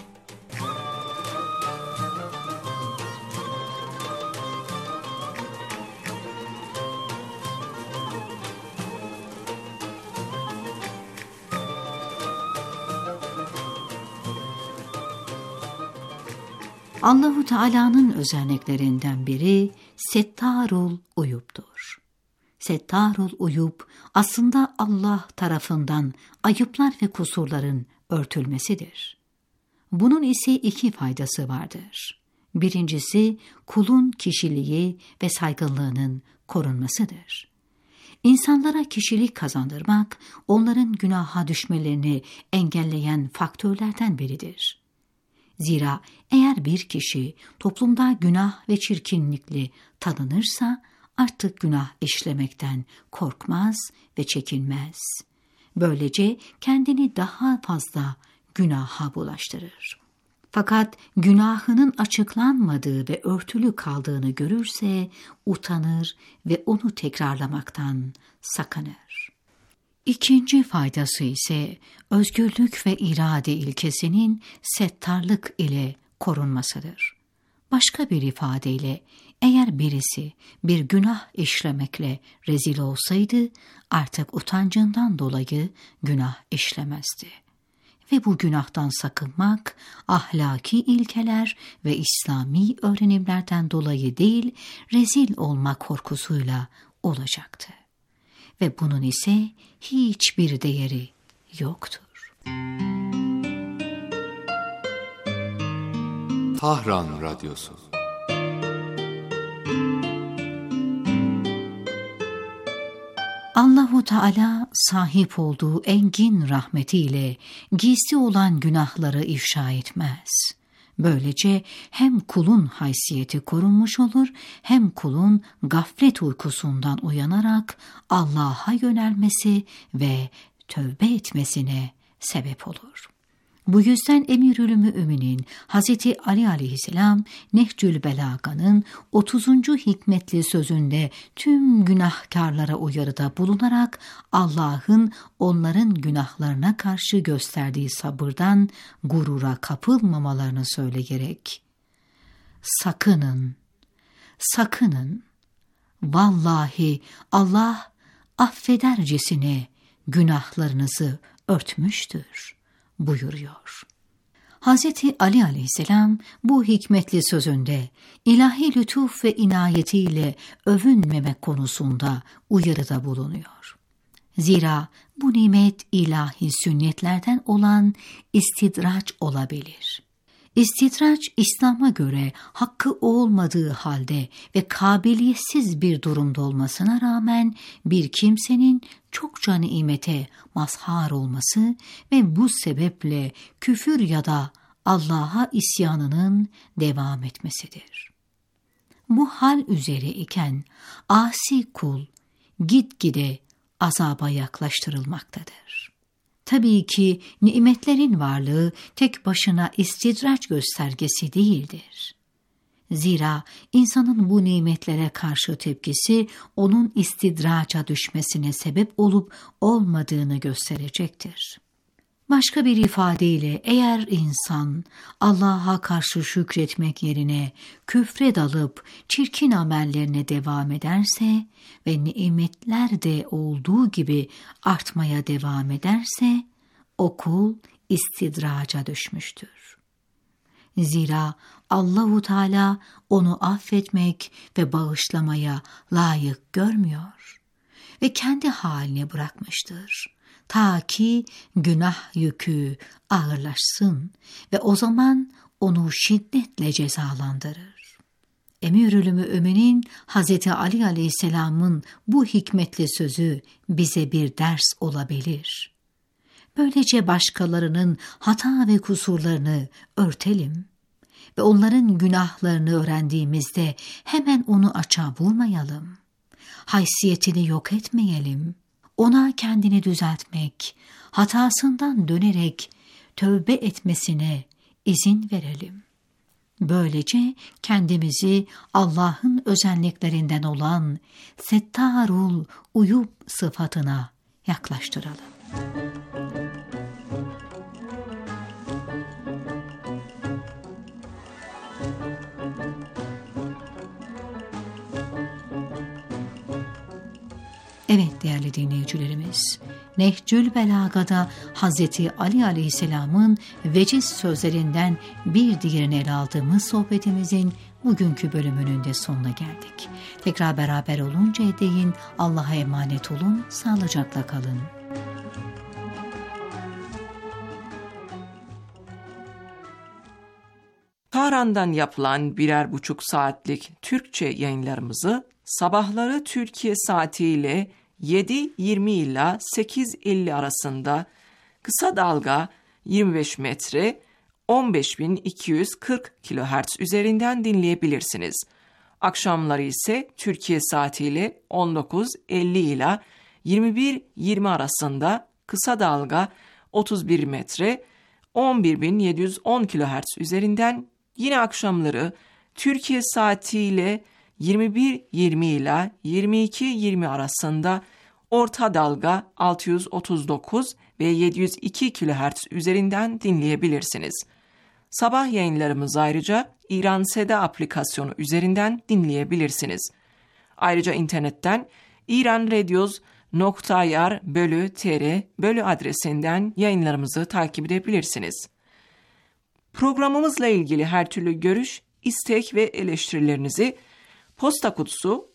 Allahu Teala'nın özelliklerinden biri Settarul Uyub'dur. Settarul Uyub aslında Allah tarafından ayıplar ve kusurların örtülmesidir. Bunun ise iki faydası vardır. Birincisi kulun kişiliği ve saygınlığının korunmasıdır. İnsanlara kişilik kazandırmak, onların günaha düşmelerini engelleyen faktörlerden biridir. Zira eğer bir kişi toplumda günah ve çirkinlikle tanınırsa artık günah işlemekten korkmaz ve çekinmez. Böylece kendini daha fazla günaha bulaştırır. Fakat günahının açıklanmadığı ve örtülü kaldığını görürse utanır ve onu tekrarlamaktan sakınır. İkinci faydası ise özgürlük ve irade ilkesinin settarlık ile korunmasıdır. Başka bir ifadeyle eğer birisi bir günah işlemekle rezil olsaydı artık utancından dolayı günah işlemezdi. Ve bu günahtan sakınmak ahlaki ilkeler ve İslami öğrenimlerden dolayı değil, rezil olma korkusuyla olacaktı. Ve bunun ise hiçbir değeri yoktur. Tahran Radyosu. Allahu Teala sahip olduğu engin rahmetiyle gizli olan günahları ifşa etmez. Böylece hem kulun haysiyeti korunmuş olur, hem kulun gaflet uykusundan uyanarak Allah'a yönelmesi ve tövbe etmesine sebep olur. Bu yüzden Emirül Müminin Hazreti Ali aleyhisselam Nehcül Belaga'nın 30. hikmetli sözünde tüm günahkarlara uyarıda bulunarak Allah'ın onların günahlarına karşı gösterdiği sabırdan gurura kapılmamalarını söyleyerek sakının, sakının, vallahi Allah affedercesine günahlarınızı örtmüştür buyuruyor. Hazreti Ali aleyhisselam bu hikmetli sözünde ilahi lütuf ve inayetiyle övünmemek konusunda uyarıda bulunuyor. Zira bu nimet ilahi sünnetlerden olan istidraç olabilir. İstidraç İslam'a göre hakkı olmadığı halde ve kabiliyetsiz bir durumda olmasına rağmen bir kimsenin çokça nimete mazhar olması ve bu sebeple küfür ya da Allah'a isyanının devam etmesidir. Bu hal üzere iken asi kul gitgide azaba yaklaştırılmaktadır. Tabii ki nimetlerin varlığı tek başına istidraç göstergesi değildir. Zira insanın bu nimetlere karşı tepkisi onun istidraca düşmesine sebep olup olmadığını gösterecektir. Başka bir ifadeyle eğer insan Allah'a karşı şükretmek yerine küfre dalıp çirkin amellerine devam ederse ve nimetler de olduğu gibi artmaya devam ederse o kul istidraca düşmüştür. Zira Allahu Teala onu affetmek ve bağışlamaya layık görmüyor ve kendi haline bırakmıştır. Ta ki günah yükü ağırlaşsın ve o zaman onu şiddetle cezalandırır. Emirül Müminin Hazreti Ali aleyhisselamın bu hikmetli sözü bize bir ders olabilir. Böylece başkalarının hata ve kusurlarını örtelim ve onların günahlarını öğrendiğimizde hemen onu açığa vurmayalım. Haysiyetini yok etmeyelim. Ona kendini düzeltmek, hatasından dönerek tövbe etmesine izin verelim. Böylece kendimizi Allah'ın özelliklerinden olan Settarul Uyub sıfatına yaklaştıralım. Evet değerli dinleyicilerimiz, Nehcül Belaga'da Hazreti Ali Aleyhisselam'ın veciz sözlerinden bir diğerini ele aldığımız sohbetimizin bugünkü bölümünün de sonuna geldik. Tekrar beraber oluncaya değin Allah'a emanet olun, sağlıcakla kalın. Tahran'dan yapılan 1,5 saatlik Türkçe yayınlarımızı sabahları Türkiye saatiyle 7:20 ila 8:50 arasında kısa dalga 25 metre 15.240 kHz üzerinden dinleyebilirsiniz. Akşamları ise Türkiye saatiyle 19:50 ila 21:20 arasında kısa dalga 31 metre 11.710 kHz üzerinden, yine akşamları Türkiye saatiyle 21:20 ila 22:20 arasında orta dalga 639 ve 702 kHz üzerinden dinleyebilirsiniz. Sabah yayınlarımızı ayrıca İran Seda aplikasyonu üzerinden dinleyebilirsiniz. Ayrıca internetten iranradios.ir/tr adresinden yayınlarımızı takip edebilirsiniz. Programımızla ilgili her türlü görüş, istek ve eleştirilerinizi posta kutusu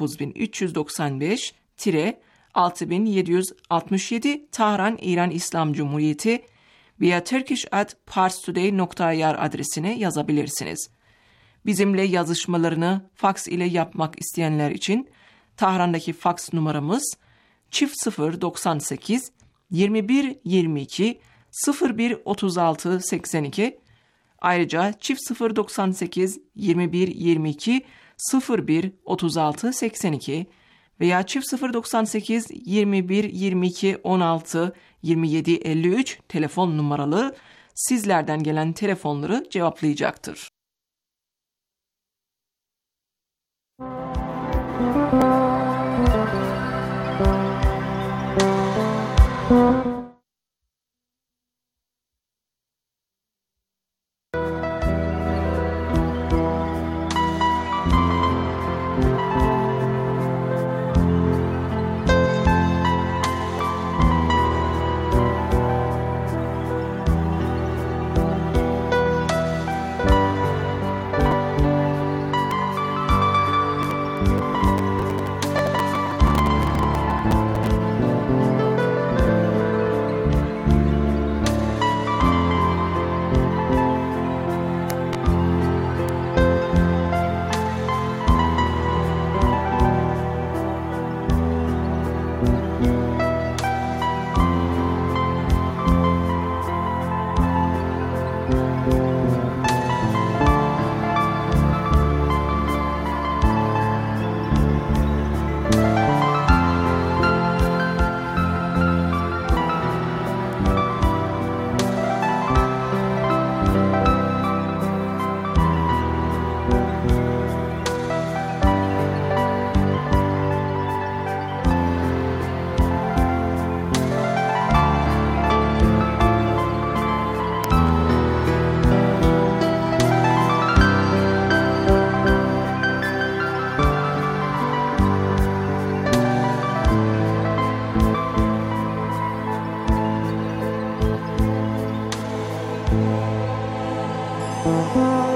19995-6767 Tahran İran İslam Cumhuriyeti veya turkish@parstoday.ir adresine yazabilirsiniz. Bizimle yazışmalarını faks ile yapmak isteyenler için Tahran'daki faks numaramız 098 21 22 01 36 82. Ayrıca 098 21 22 01 36 82 veya 098 21 22 16 27 53 telefon numaralı sizlerden gelen telefonları cevaplayacaktır. Müzik